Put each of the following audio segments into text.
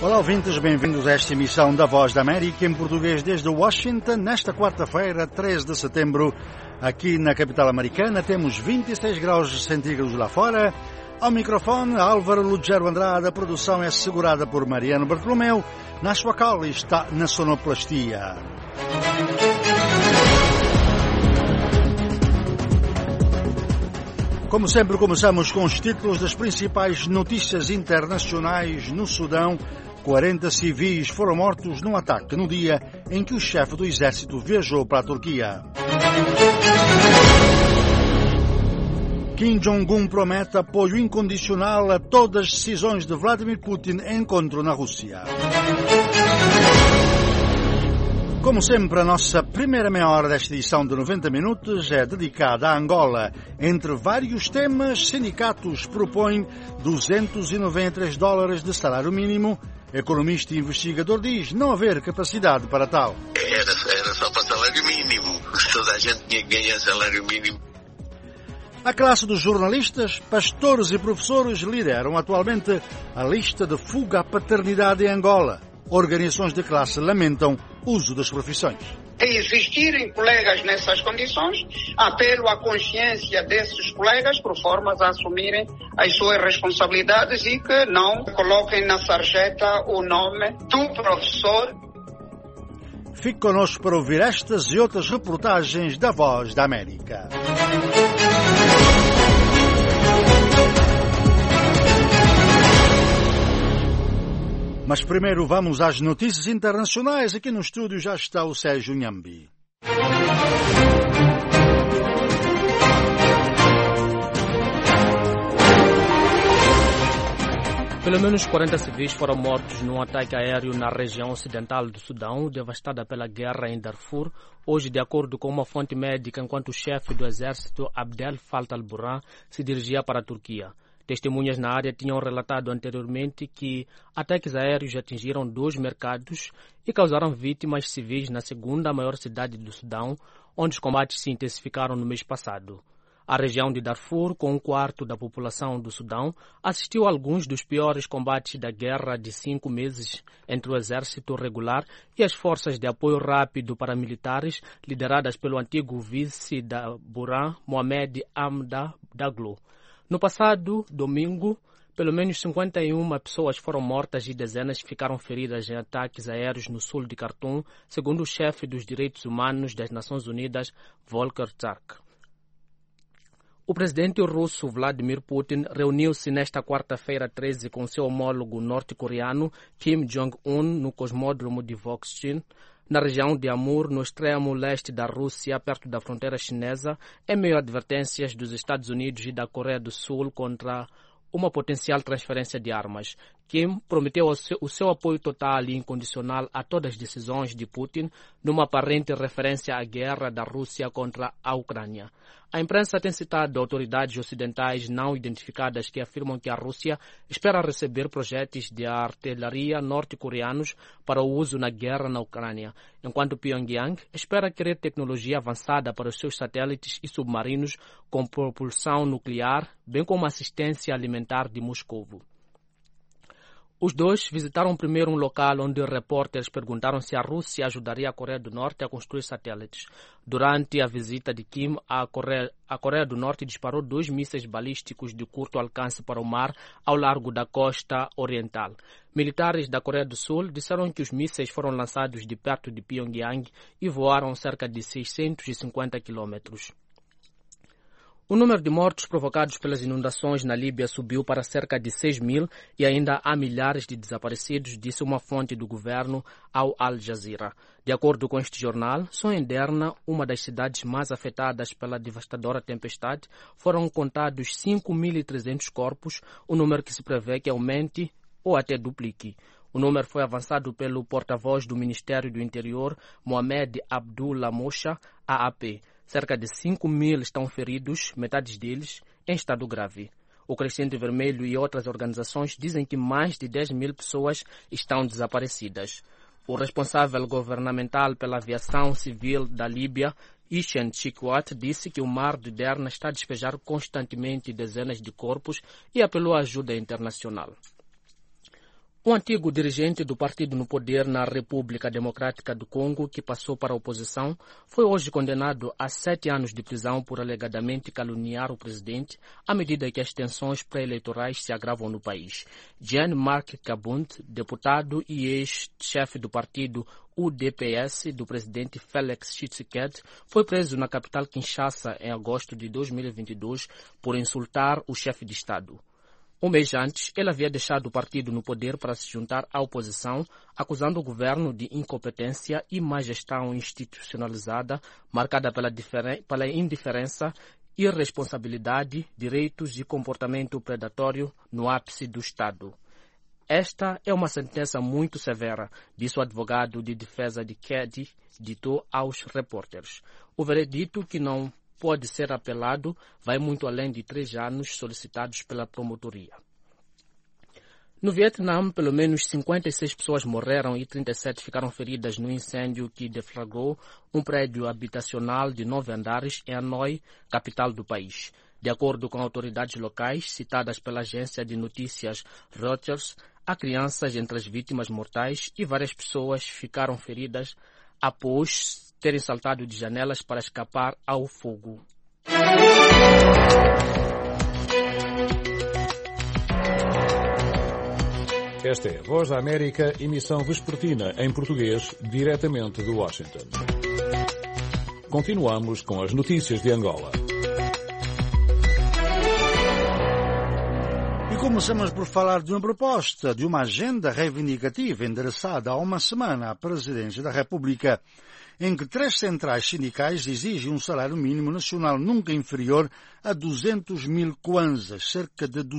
Olá ouvintes, bem-vindos a esta emissão da Voz da América em português desde Washington, nesta quarta-feira, 13 de setembro. Aqui na capital americana temos 26 graus centígrados lá fora. Ao microfone, Álvaro Lugero Andrade, a produção é assegurada por Mariano Bartolomeu. Na sua cala está na sonoplastia. Como sempre, começamos com os títulos das principais notícias internacionais. No Sudão, 40 civis foram mortos num ataque no dia em que o chefe do exército viajou para a Turquia. Kim Jong-un promete apoio incondicional a todas as decisões de Vladimir Putin em encontro na Rússia. Como sempre, a nossa primeira meia hora desta edição de 90 minutos é dedicada a Angola. Entre vários temas, sindicatos propõem $293 de salário mínimo. Economista e investigador diz não haver capacidade para tal. Era só para salário mínimo. Toda a gente tinha que ganhar salário mínimo. A classe dos jornalistas, pastores e professores lideram atualmente a lista de fuga à paternidade em Angola. Organizações de classe lamentam o uso das profissões. Existirem colegas nessas condições, apelo à consciência desses colegas por forma a assumirem as suas responsabilidades e que não coloquem na sarjeta o nome do professor. Fique connosco para ouvir estas e outras reportagens da Voz da América. Mas primeiro vamos às notícias internacionais. Aqui no estúdio já está o Sérgio Nhambi. Pelo menos 40 civis foram mortos num ataque aéreo na região ocidental do Sudão, devastada pela guerra em Darfur, hoje, de acordo com uma fonte médica, enquanto o chefe do exército, Abdel Fattah al-Burhan, se dirigia para a Turquia. Testemunhas na área tinham relatado anteriormente que ataques aéreos atingiram 2 mercados e causaram vítimas civis na segunda maior cidade do Sudão, onde os combates se intensificaram no mês passado. A região de Darfur, com 1/4 da população do Sudão, assistiu a alguns dos piores combates da guerra de 5 meses entre o exército regular e as forças de apoio rápido paramilitares lideradas pelo antigo vice da Burhan, Mohamed Hamdan Daglo. No passado domingo, pelo menos 51 pessoas foram mortas e dezenas ficaram feridas em ataques aéreos no sul de Khartoum, segundo o chefe dos direitos humanos das Nações Unidas, Volker Turk. O presidente russo Vladimir Putin reuniu-se nesta quarta-feira 13 com seu homólogo norte-coreano Kim Jong-un no cosmódromo de Vokchin, na região de Amur, no extremo leste da Rússia, perto da fronteira chinesa, em meio a advertências dos Estados Unidos e da Coreia do Sul contra uma potencial transferência de armas. Kim prometeu o seu apoio total e incondicional a todas as decisões de Putin, numa aparente referência à guerra da Rússia contra a Ucrânia. A imprensa tem citado autoridades ocidentais não identificadas que afirmam que a Rússia espera receber projéteis de artilharia norte-coreanos para o uso na guerra na Ucrânia, enquanto Pyongyang espera querer tecnologia avançada para os seus satélites e submarinos com propulsão nuclear, bem como assistência alimentar de Moscou. Os dois visitaram primeiro um local onde repórteres perguntaram se a Rússia ajudaria a Coreia do Norte a construir satélites. Durante a visita de Kim, a Coreia do Norte disparou 2 mísseis balísticos de curto alcance para o mar ao largo da costa oriental. Militares da Coreia do Sul disseram que os mísseis foram lançados de perto de Pyongyang e voaram cerca de 650 quilômetros. O número de mortos provocados pelas inundações na Líbia subiu para cerca de 6.000 e ainda há milhares de desaparecidos, disse uma fonte do governo ao Al Jazeera. De acordo com este jornal, só em Derna, uma das cidades mais afetadas pela devastadora tempestade, foram contados 5.300 corpos, um número que se prevê que aumente ou até duplique. O número foi avançado pelo porta-voz do Ministério do Interior, Mohamed Abdullah Mosha, AAP. Cerca de 5.000 estão feridos, metade deles em estado grave. O Crescente Vermelho e outras organizações dizem que mais de 10.000 pessoas estão desaparecidas. O responsável governamental pela aviação civil da Líbia, Ishan Chikwat, disse que o mar de Derna está a despejar constantemente dezenas de corpos e apelou à ajuda internacional. Um antigo dirigente do partido no poder na República Democrática do Congo, que passou para a oposição, foi hoje condenado a 7 anos de prisão por alegadamente caluniar o presidente, à medida que as tensões pré-eleitorais se agravam no país. Jean-Marc Kabund, deputado e ex-chefe do partido UDPS do presidente Félix Tshisekedi, foi preso na capital Kinshasa em agosto de 2022 por insultar o chefe de Estado. Um mês antes, ele havia deixado o partido no poder para se juntar à oposição, acusando o governo de incompetência e má gestão institucionalizada, marcada pela indiferença, irresponsabilidade, direitos e comportamento predatório no ápice do Estado. Esta é uma sentença muito severa, disse o advogado de defesa de Kedi, ditou aos repórteres. O veredito, que não pode ser apelado, vai muito além de 3 anos solicitados pela promotoria. No Vietnã, pelo menos 56 pessoas morreram e 37 ficaram feridas no incêndio que deflagrou um prédio habitacional de 9 andares em Hanoi, capital do país. De acordo com autoridades locais, citadas pela agência de notícias Reuters, há crianças entre as vítimas mortais e várias pessoas ficaram feridas após terem saltado de janelas para escapar ao fogo. Esta é a Voz da América, emissão vespertina em português, diretamente de Washington. Continuamos com as notícias de Angola. E começamos por falar de uma proposta, de uma agenda reivindicativa endereçada há uma semana à Presidência da República, em que 3 centrais sindicais exigem um salário mínimo nacional nunca inferior a 200 mil kwanzas, cerca de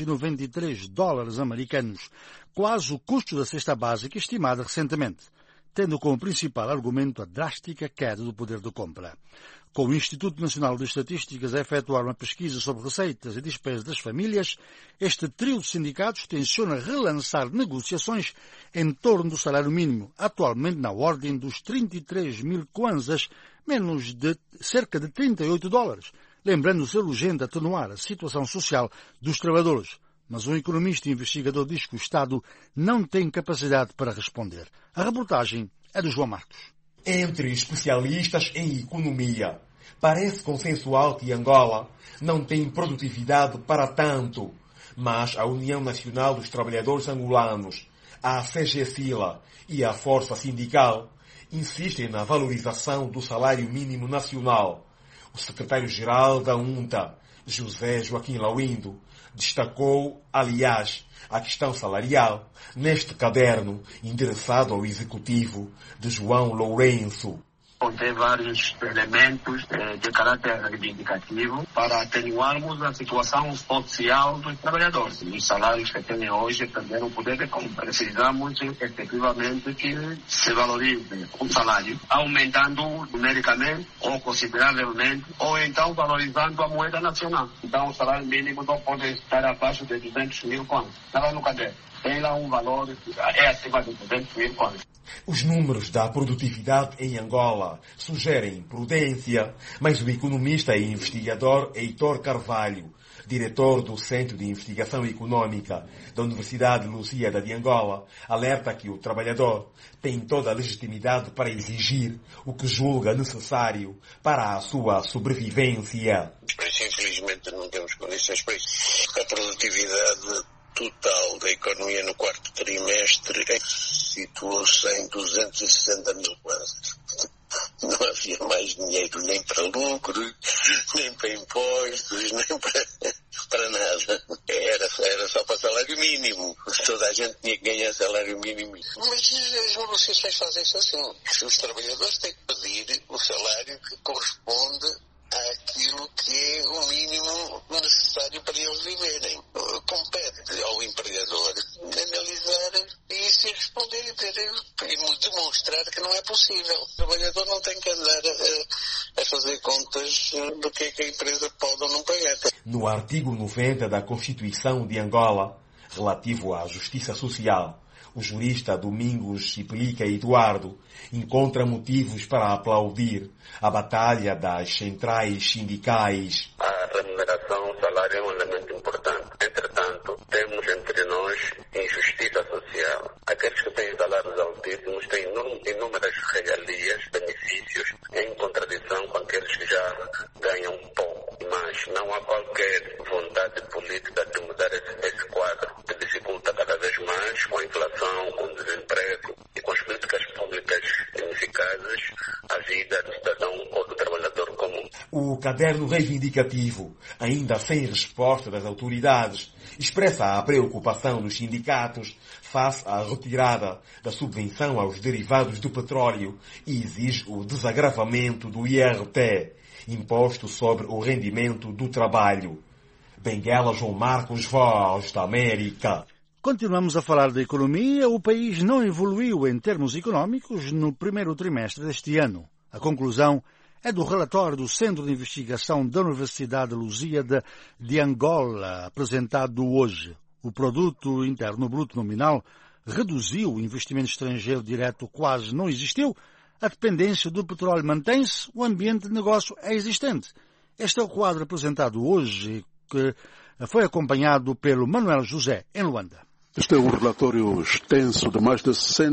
293 dólares americanos, quase o custo da cesta básica estimada recentemente, tendo como principal argumento a drástica queda do poder de compra. Com o Instituto Nacional de Estatísticas a efetuar uma pesquisa sobre receitas e despesas das famílias, este trio de sindicatos tenciona relançar negociações em torno do salário mínimo, atualmente na ordem dos 33 mil kwanzas, menos de cerca de 38 dólares, lembrando ser urgente atenuar a situação social dos trabalhadores. Mas um economista e investigador diz que o Estado não tem capacidade para responder. A reportagem é do João Marcos. Entre especialistas em economia, parece consensual que Angola não tem produtividade para tanto, mas a União Nacional dos Trabalhadores Angolanos, a CGSILA e a Força Sindical insistem na valorização do salário mínimo nacional. O secretário-geral da UNTA, José Joaquim Laurindo, destacou, aliás, a questão salarial neste caderno endereçado ao Executivo de João Lourenço. Contém vários elementos de caráter reivindicativo para atenuarmos a situação social dos trabalhadores. Os salários que têm hoje perderam o poder de compra. Precisamos efetivamente que se valorize o salário, aumentando numericamente ou consideravelmente, ou então valorizando a moeda nacional. Então o salário mínimo não pode estar abaixo de 200 mil kwanzas. Estava no caderno. Tem lá um valor, é acima de 200 mil kwanzas. Os números da produtividade em Angola sugerem prudência, mas o economista e investigador Heitor Carvalho, diretor do Centro de Investigação Econômica da Universidade Lusíada de Angola, alerta que o trabalhador tem toda a legitimidade para exigir o que julga necessário para a sua sobrevivência. Mas infelizmente não temos condições para isso. A produtividade total da economia no 4º trimestre situou-se em 260 mil kwanzas. Não havia mais dinheiro nem para lucro, nem para impostos, nem para nada. Era só para salário mínimo. Toda a gente tinha que ganhar salário mínimo. Mas as negociações fazem-se assim. Os trabalhadores têm que pedir o salário que corresponde àquilo que é o mínimo necessário para eles viverem. Compete ao empregador analisar isso e responder e demonstrar que não é possível. O trabalhador não tem que andar a fazer contas do que é que a empresa pode ou não pagar. No artigo 90 da Constituição de Angola, relativo à justiça social, o jurista Domingos Chipelica Eduardo encontra motivos para aplaudir a batalha das centrais sindicais. A remuneração, o salário é um elemento importante. Entretanto, temos entre nós injustiça social política de mudar esse quadro que dificulta cada vez mais com a inflação, com o desemprego e com as políticas públicas ineficazes a vida do cidadão ou do trabalhador comum. O caderno reivindicativo, ainda sem resposta das autoridades, expressa a preocupação dos sindicatos face à retirada da subvenção aos derivados do petróleo e exige o desagravamento do IRT, imposto sobre o rendimento do trabalho. Benguela João Marcos, Voz da América. Continuamos a falar da economia. O país não evoluiu em termos económicos no primeiro trimestre deste ano. A conclusão é do relatório do Centro de Investigação da Universidade Lusíada de Angola, apresentado hoje. O produto interno bruto nominal reduziu, o investimento estrangeiro direto quase não existiu, a dependência do petróleo mantém-se, o ambiente de negócio é existente. Este é o quadro apresentado hoje, que foi acompanhado pelo Manuel José, em Luanda. Este é um relatório extenso de mais de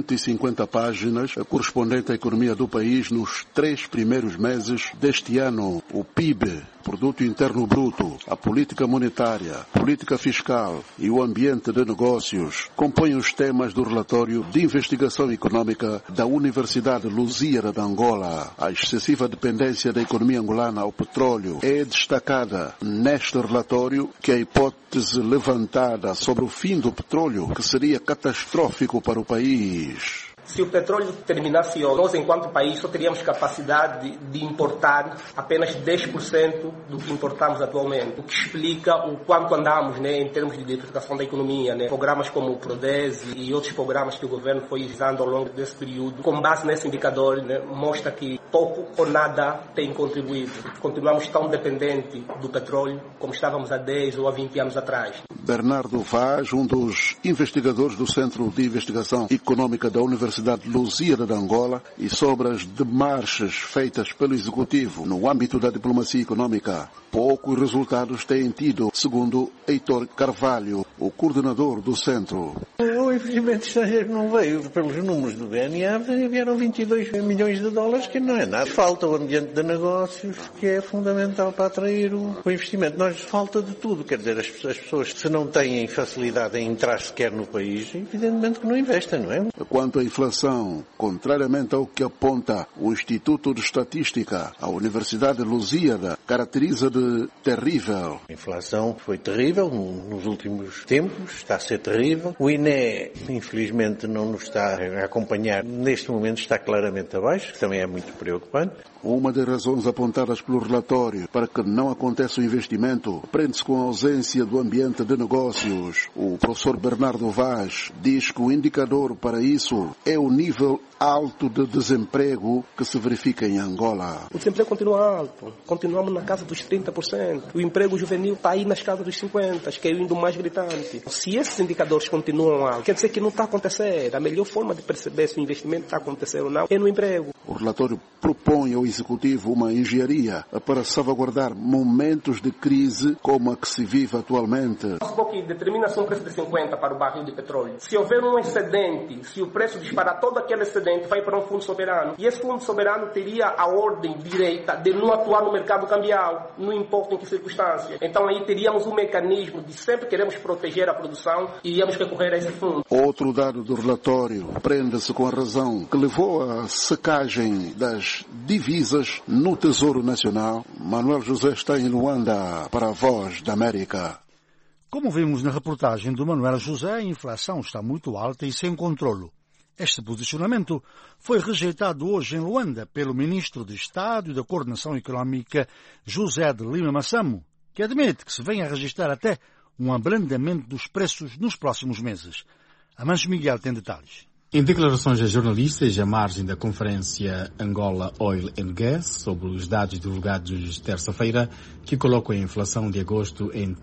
150 páginas, correspondente à economia do país nos 3 primeiros meses deste ano. O PIB, Produto Interno Bruto, a política monetária, política fiscal e o ambiente de negócios compõem os temas do relatório de investigação econômica da Universidade Lusíada de Angola. A excessiva dependência da economia angolana ao petróleo é destacada neste relatório, que a hipótese levantada sobre o fim do petróleo, que seria catastrófico para o país. Se o petróleo terminasse hoje, nós, enquanto país, só teríamos capacidade de importar apenas 10% do que importamos atualmente, o que explica o quanto andamos, em termos de diversificação da economia. Programas como o PRODESE e outros programas que o governo foi realizando ao longo desse período, com base nesse indicador, mostra que pouco ou nada tem contribuído. Continuamos tão dependentes do petróleo como estávamos há 10 ou há 20 anos atrás. Bernardo Vaz, um dos investigadores do Centro de Investigação Econômica da Universidade Lusíada de Angola, e sobre as demarches feitas pelo Executivo no âmbito da diplomacia econômica, poucos resultados têm tido, segundo Heitor Carvalho, o coordenador do centro. O investimento estrangeiro não veio. Pelos números do BNA, vieram 22 milhões de dólares, que não é nada. Falta o ambiente de negócios, que é fundamental para atrair o investimento. Nós falta de tudo. Quer dizer, as pessoas, se não têm facilidade em entrar sequer no país, evidentemente que não investem, não é? Quanto à inflação, contrariamente ao que aponta o Instituto de Estatística, a Universidade Lusíada caracteriza de terrível. A inflação foi terrível nos últimos tempos, está a ser terrível. O INE, infelizmente, não nos está a acompanhar. Neste momento está claramente abaixo, que também é muito preocupante. Uma das razões apontadas pelo relatório para que não aconteça o investimento prende-se com a ausência do ambiente de negócios. O professor Bernardo Vaz diz que o indicador para isso é o nível alto de desemprego que se verifica em Angola. O desemprego continua alto, continuamos na casa dos 30%. O emprego juvenil está aí nas casas dos 50%, que é indo mais gritante. Se esses indicadores continuam altos, quer dizer que não está acontecendo. A melhor forma de perceber se o investimento está acontecendo ou não é no emprego. O relatório propõe ao Executivo uma engenharia para salvaguardar momentos de crise como a que se vive atualmente. O que determina-se um preço de 50 para o barril de petróleo. Se houver um excedente, se o preço disparar, todo aquele excedente vai para um fundo soberano. E esse fundo soberano teria a ordem direita de não atuar no mercado cambial, não importa em que circunstância. Então aí teríamos um mecanismo de sempre queremos proteger a produção e iríamos recorrer a esse fundo. Outro dado do relatório prende-se com a razão que levou à secagem das divisas no Tesouro Nacional. Manuel José está em Luanda para a Voz da América. Como vimos na reportagem do Manuel José, a inflação está muito alta e sem controlo. Este posicionamento foi rejeitado hoje em Luanda pelo Ministro de Estado e da Coordenação Económica, José de Lima Massamo, que admite que se venha a registrar até um abrandamento dos preços nos próximos meses. Amancio Miguel tem detalhes. Em declarações a jornalistas à margem da conferência Angola Oil and Gas sobre os dados divulgados terça-feira, que colocam a inflação de agosto em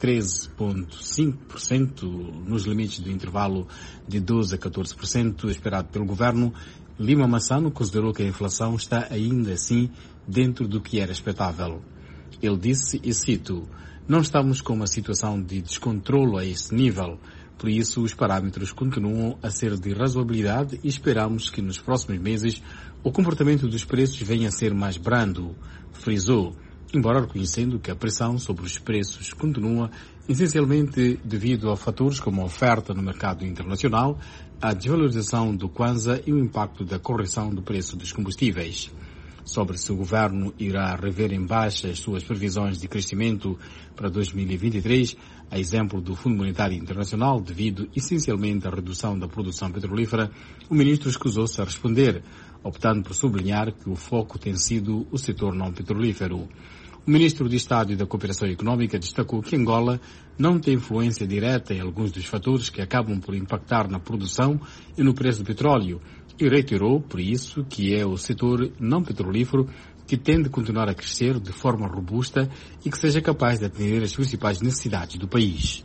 13,5% nos limites do intervalo de 12% a 14% esperado pelo governo, Lima Massamo considerou que a inflação está ainda assim dentro do que era expectável. Ele disse, e cito, "Não estamos com uma situação de descontrolo a esse nível. Por isso, os parâmetros continuam a ser de razoabilidade e esperamos que nos próximos meses o comportamento dos preços venha a ser mais brando", frisou. embora reconhecendo que a pressão sobre os preços continua essencialmente devido a fatores como a oferta no mercado internacional, a desvalorização do Kwanza e o impacto da correção do preço dos combustíveis. Sobre se o governo irá rever em baixa as suas previsões de crescimento para 2023, a exemplo do Fundo Monetário Internacional, devido essencialmente à redução da produção petrolífera, o ministro escusou-se a responder, optando por sublinhar que o foco tem sido o setor não petrolífero. O ministro de Estado e da Cooperação Econômica destacou que Angola não tem influência direta em alguns dos fatores que acabam por impactar na produção e no preço do petróleo, e reiterou, por isso, que é o setor não petrolífero que tem de continuar a crescer de forma robusta e que seja capaz de atender as principais necessidades do país.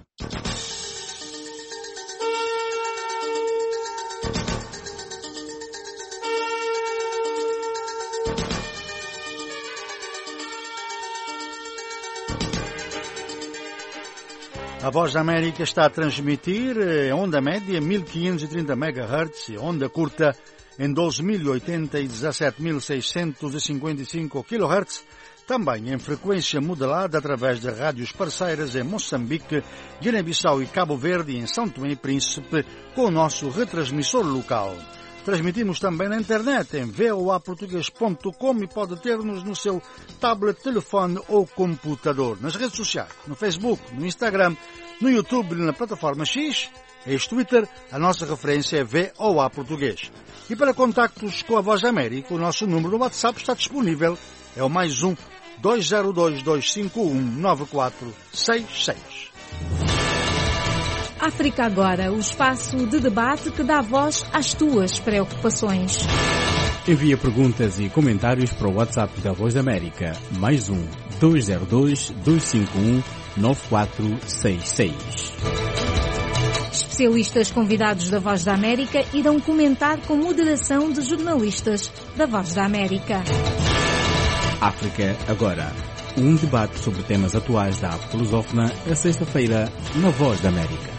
A Voz da América está a transmitir em onda média 1530 MHz e onda curta em 12.080 e 17.655 kHz, também em frequência modulada através de rádios parceiras em Moçambique, Guiné-Bissau e Cabo Verde e em São Tomé e Príncipe, com o nosso retransmissor local. Transmitimos também na internet em voaportugues.com e pode ter-nos no seu tablet, telefone ou computador. Nas redes sociais, no Facebook, no Instagram, no YouTube e na plataforma X, ex-Twitter, a nossa referência é VOA Português. E para contactos com a Voz da América, o nosso número no WhatsApp está disponível. É o +1 202 251 9466. África Agora, o espaço de debate que dá voz às tuas preocupações. Envia perguntas e comentários para o WhatsApp da Voz da América, +1 202 251 9466. Especialistas convidados da Voz da América irão comentar com moderação de jornalistas da Voz da América. África Agora, um debate sobre temas atuais da África lusófona, a sexta-feira, na Voz da América.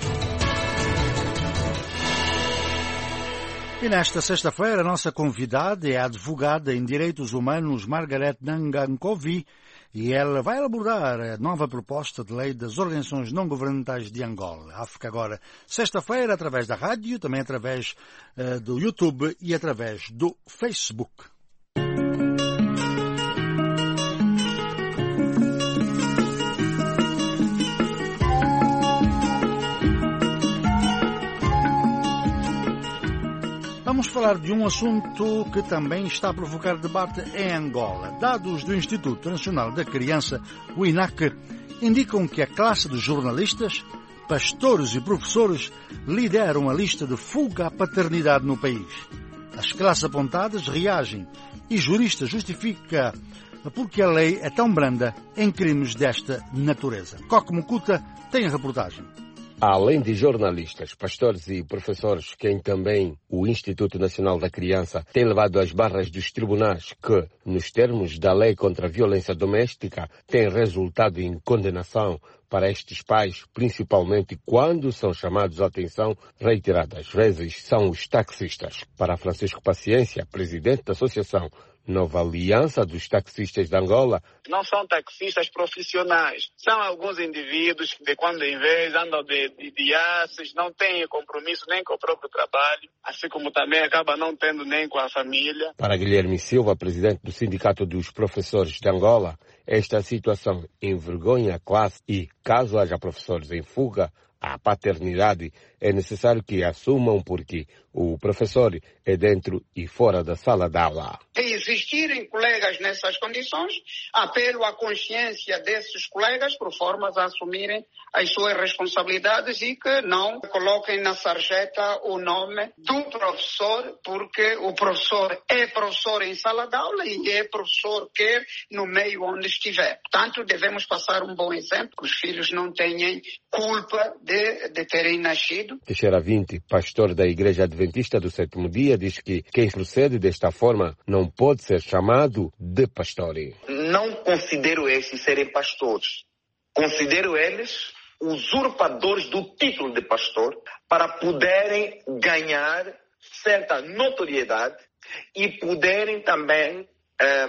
E nesta sexta-feira, a nossa convidada é a advogada em Direitos Humanos Margaret Nangankovi, e ela vai abordar a nova proposta de lei das organizações não-governamentais de Angola. África Agora, sexta-feira, através da rádio, também através do YouTube e através do Facebook. Vamos falar de um assunto que também está a provocar debate em Angola. Dados do Instituto Nacional da Criança, o INAC, indicam que a classe de jornalistas, pastores e professores lideram a lista de fuga à paternidade no país. As classes apontadas reagem e juristas justificam porque a lei é tão branda em crimes desta natureza. Coque Mucuta tem a reportagem. Além de jornalistas, pastores e professores, quem também o Instituto Nacional da Criança tem levado às barras dos tribunais que, nos termos da lei contra a violência doméstica, tem resultado em condenação para estes pais, principalmente quando são chamados à atenção reiteradas vezes, são os taxistas. Para Francisco Paciência, presidente da Associação Nova Aliança dos Taxistas de Angola. Não são taxistas profissionais, são alguns indivíduos que de quando em vez andam de aços, não têm compromisso nem com o próprio trabalho, assim como também acaba não tendo nem com a família. Para Guilherme Silva, presidente do Sindicato dos Professores de Angola, esta situação envergonha a classe e, caso haja professores em fuga à paternidade, é necessário que assumam porque o professor é dentro e fora da sala de aula. Se existirem colegas nessas condições, apelo à consciência desses colegas por formas a assumirem as suas responsabilidades e que não coloquem na sarjeta o nome do professor, porque o professor é professor em sala de aula e é professor quer no meio onde estiver. Portanto, devemos passar um bom exemplo, que os filhos não tenham culpa de terem nascido. Teixeira 20, pastor da Igreja Adventista do Sétimo Dia, diz que quem procede desta forma não pode ser chamado de pastor. Não considero estes serem pastores. Considero eles usurpadores do título de pastor para poderem ganhar certa notoriedade e poderem também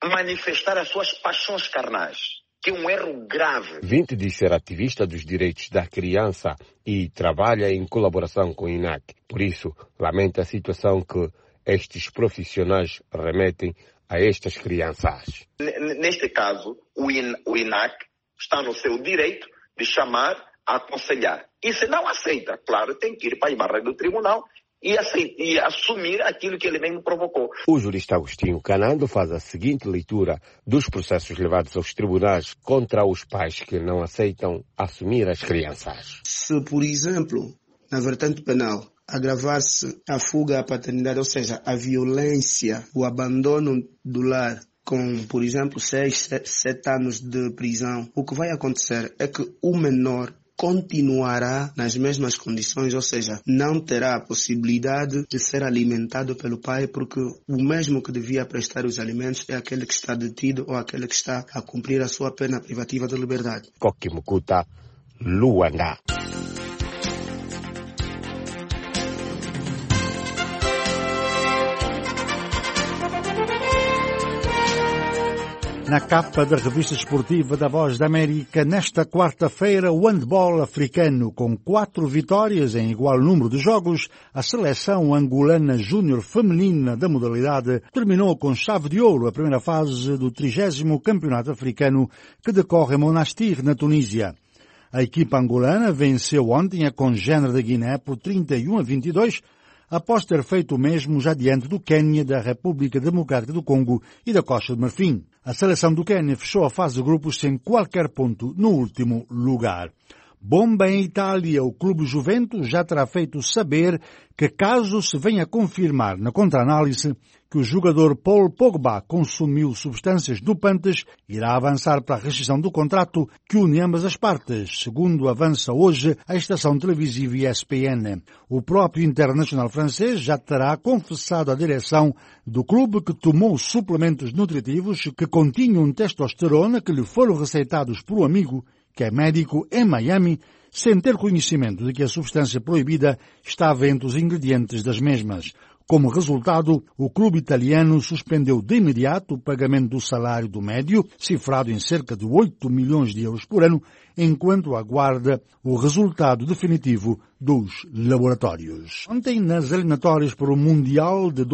manifestar as suas paixões carnais, que é um erro grave. Vinte diz ser ativista dos direitos da criança e trabalha em colaboração com o INAC. Por isso, lamenta a situação que estes profissionais remetem a estas crianças. Neste caso, o INAC está no seu direito de chamar, aconselhar. E se não aceita, claro, tem que ir para a barra do tribunal e assumir aquilo que ele mesmo provocou. O jurista Agostinho Canando faz a seguinte leitura dos processos levados aos tribunais contra os pais que não aceitam assumir as crianças. Se, por exemplo, na vertente penal, agravar-se a fuga à paternidade, ou seja, a violência, o abandono do lar, com, por exemplo, 6, 7 anos de prisão, o que vai acontecer é que o menor continuará nas mesmas condições, ou seja, não terá a possibilidade de ser alimentado pelo pai, porque o mesmo que devia prestar os alimentos é aquele que está detido ou aquele que está a cumprir a sua pena privativa de liberdade. Kokimukuta, Luanda. Na capa da revista esportiva da Voz da América, nesta quarta-feira, o handball africano, com 4 vitórias em igual número de jogos, a seleção angolana júnior feminina da modalidade terminou com chave de ouro a primeira fase do 30º Campeonato Africano que decorre em Monastir, na Tunísia. A equipa angolana venceu ontem a congênere da Guiné por 31-22, após ter feito o mesmo já diante do Quênia, da República Democrática do Congo e da Costa do Marfim. A seleção do Quênia fechou a fase de grupos sem qualquer ponto no último lugar. Bomba em Itália, o clube Juventus já terá feito saber que, caso se venha a confirmar na contra-análise que o jogador Paul Pogba consumiu substâncias dopantes, irá avançar para a rescisão do contrato que une ambas as partes, segundo avança hoje a estação televisiva ESPN. O próprio internacional francês já terá confessado à direção do clube que tomou suplementos nutritivos que continham testosterona que lhe foram receitados por um amigo que é médico em Miami, sem ter conhecimento de que a substância proibida estava entre os ingredientes das mesmas. Como resultado, o clube italiano suspendeu de imediato o pagamento do salário do médio, cifrado em cerca de 8 milhões de euros por ano, enquanto aguarda o resultado definitivo dos laboratórios. Ontem, nas eliminatórias para o Mundial de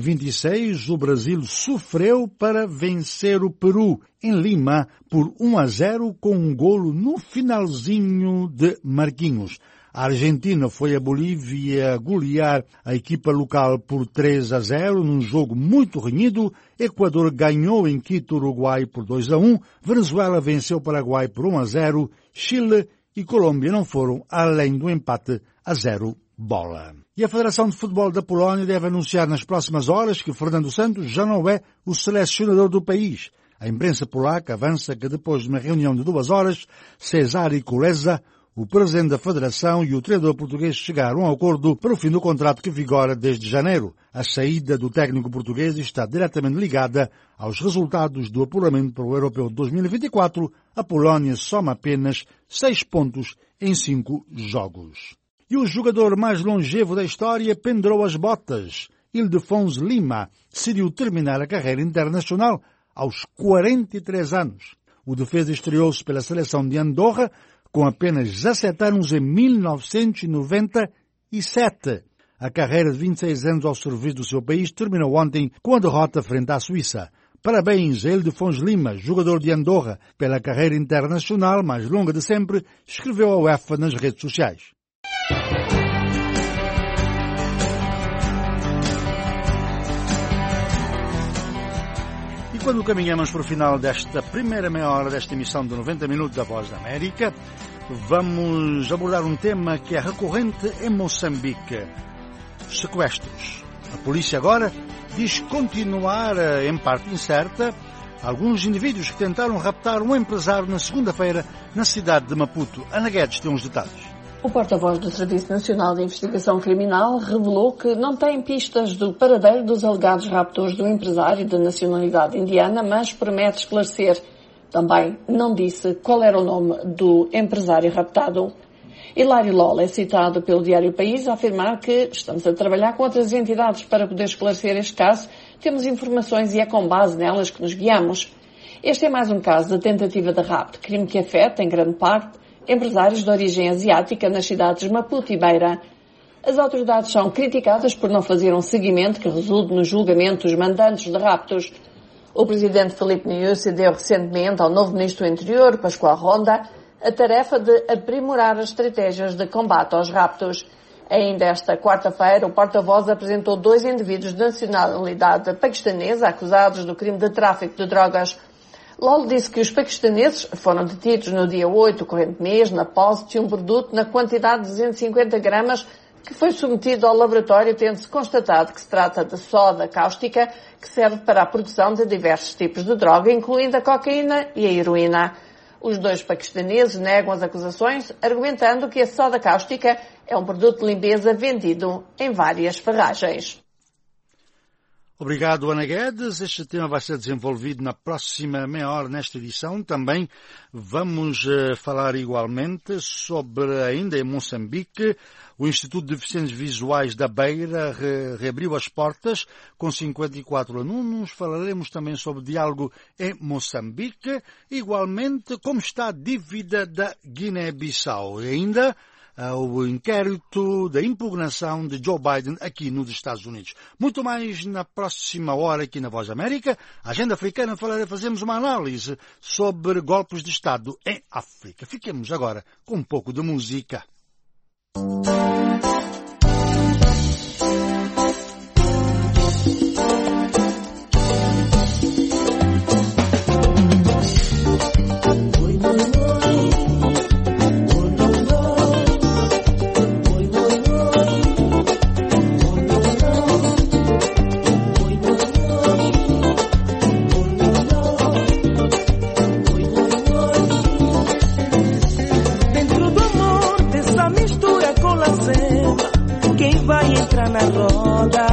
2026, o Brasil sofreu para vencer o Peru em Lima por 1-0 com um golo no finalzinho de Marquinhos. A Argentina foi a Bolívia golear a equipa local por 3-0 num jogo muito renhido. Equador ganhou em Quito, Uruguai por 2-1. Venezuela venceu o Paraguai por 1-0. Chile e Colômbia não foram além do empate a 0 bola. E a Federação de Futebol da Polónia deve anunciar nas próximas horas que Fernando Santos já não é o selecionador do país. A imprensa polaca avança que depois de uma reunião de 2 horas, Cezary Kuleza, o presidente da Federação e o treinador português chegaram a um acordo para o fim do contrato que vigora desde janeiro. A saída do técnico português está diretamente ligada aos resultados do apuramento para o Europeu de 2024. A Polónia soma apenas 6 pontos em 5 jogos. E o jogador mais longevo da história pendurou as botas. Ildefonso Lima decidiu terminar a carreira internacional aos 43 anos. O defesa estreou-se pela seleção de Andorra com apenas 17 anos em 1997. A carreira de 26 anos ao serviço do seu país terminou ontem com a derrota frente à Suíça. Parabéns a Ildefonso Lima, jogador de Andorra, pela carreira internacional mais longa de sempre, escreveu a UEFA nas redes sociais. Quando caminhamos para o final desta primeira meia hora desta emissão de 90 minutos da Voz da América, vamos abordar um tema que é recorrente em Moçambique: sequestros. A polícia agora diz continuar, em parte incerta, alguns indivíduos que tentaram raptar um empresário na segunda-feira na cidade de Maputo. Ana Guedes tem uns detalhes. O porta-voz do Serviço Nacional de Investigação Criminal revelou que não tem pistas do paradeiro dos alegados raptores do empresário de nacionalidade indiana, mas promete esclarecer. Também não disse qual era o nome do empresário raptado. Hilário Lola é citado pelo Diário País a afirmar que estamos a trabalhar com outras entidades para poder esclarecer este caso, Temos informações e é com base nelas que nos guiamos. Este é mais um caso de tentativa de rapto, crime que afeta, em grande parte, empresários de origem asiática nas cidades de Maputo e Beira. As autoridades são criticadas por não fazer um seguimento que resulte no julgamento dos mandantes de raptos. O presidente Filipe Nyusi deu recentemente ao novo ministro do Interior, Pascoal Ronda, a tarefa de aprimorar as estratégias de combate aos raptos. Ainda esta quarta-feira, o porta-voz apresentou 2 indivíduos de nacionalidade paquistanesa acusados do crime de tráfico de drogas. Lolo disse que os paquistaneses foram detidos no dia 8 do corrente mês na posse de um produto na quantidade de 250 gramas que foi submetido ao laboratório, tendo-se constatado que se trata de soda cáustica que serve para a produção de diversos tipos de droga, incluindo a cocaína e a heroína. Os 2 paquistaneses negam as acusações, argumentando que a soda cáustica é um produto de limpeza vendido em várias ferragens. Obrigado, Ana Guedes. Este tema vai ser desenvolvido na próxima meia hora nesta edição. Também vamos falar igualmente sobre, ainda em Moçambique, o Instituto de Deficientes Visuais da Beira reabriu as portas com 54 alunos. Falaremos também sobre diálogo em Moçambique. Igualmente, como está a dívida da Guiné-Bissau. E ainda o inquérito da impugnação de Joe Biden aqui nos Estados Unidos. Muito mais na próxima hora aqui na Voz da América. A Agenda Africana fazemos uma análise sobre golpes de Estado em África. Fiquemos agora com um pouco de música. Na roda,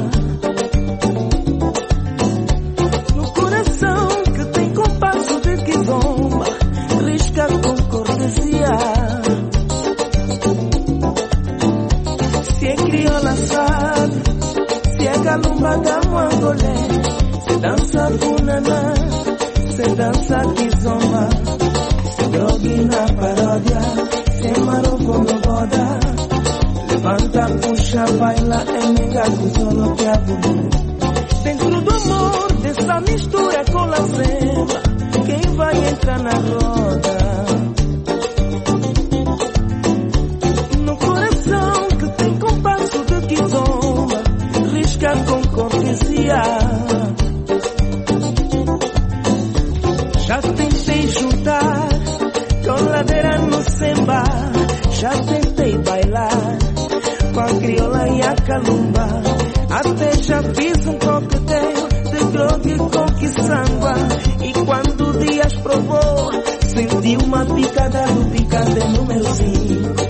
no coração que tem compasso de quizomba, risca com cortesia. Se é crioula sabe, se é calumba da mangolé, se dança funana, se dança quizomba, se drogue na paródia, se maroco no boda. Levanta, puxa, baila, é nega solo que a bubu. Dentro do amor, dessa mistura com a sema, quem vai entrar na roda? No coração que tem compasso de quizomba, risca com cortesia. Já tentei juntar com ladeira no semba, já tentei bailar com a crioula e a calumba, até já fiz um coquetel de droga com quiçamba. E quando o Dias provou, senti uma picada do picante número 5.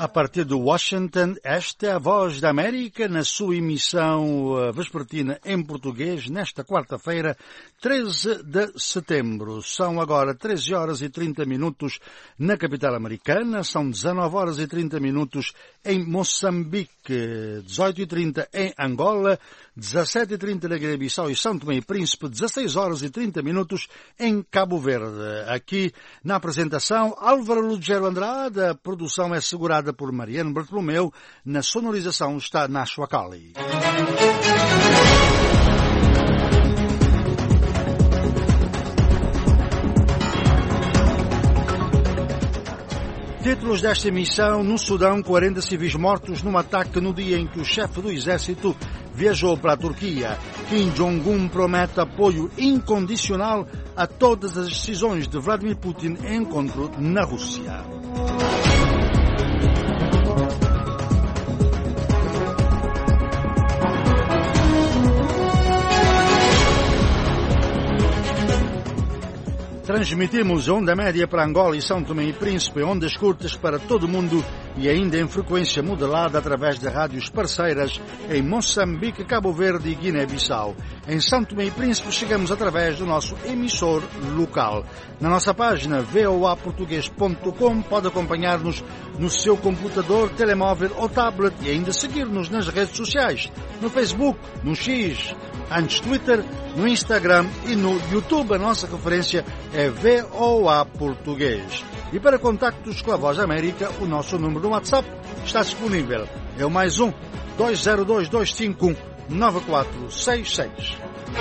A partir de Washington, esta é a Voz da América na sua emissão vespertina em português nesta quarta-feira, 13 de setembro. São agora 13 horas e 30 minutos na capital americana, são 19 horas e 30 minutos em Moçambique, 18h30 em Angola, 17h30 na Guiné-Bissau e São Tomé e Príncipe, 16 horas e 30 minutos em Cabo Verde. Aqui na apresentação, Álvaro Lugero Andrade, a produção é segurada por Mariano Bartolomeu, na sonorização está Nashua Cali. Títulos desta emissão: no Sudão, 40 civis mortos num ataque no dia em que o chefe do exército viajou para a Turquia. Kim Jong-un promete apoio incondicional a todas as decisões de Vladimir Putin em encontro na Rússia. Transmitimos onda média para Angola e São Tomé e Príncipe, ondas curtas para todo o mundo e ainda em frequência modelada através de rádios parceiras em Moçambique, Cabo Verde e Guiné-Bissau. Em São Tomé e Príncipe chegamos através do nosso emissor local. Na nossa página voaportugues.com pode acompanhar-nos no seu computador, telemóvel ou tablet e ainda seguir-nos nas redes sociais, no Facebook, no X, antes Twitter, no Instagram e no YouTube. A nossa referência é VOA Português. E para contactos com a Voz da América, o nosso número do WhatsApp está disponível. É o +1 202 251 9466.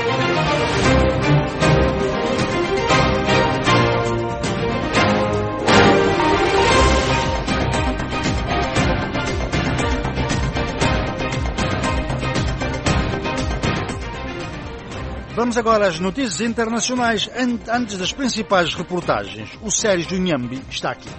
Vamos agora às notícias internacionais antes das principais reportagens. O Sérgio Nhambi está aqui.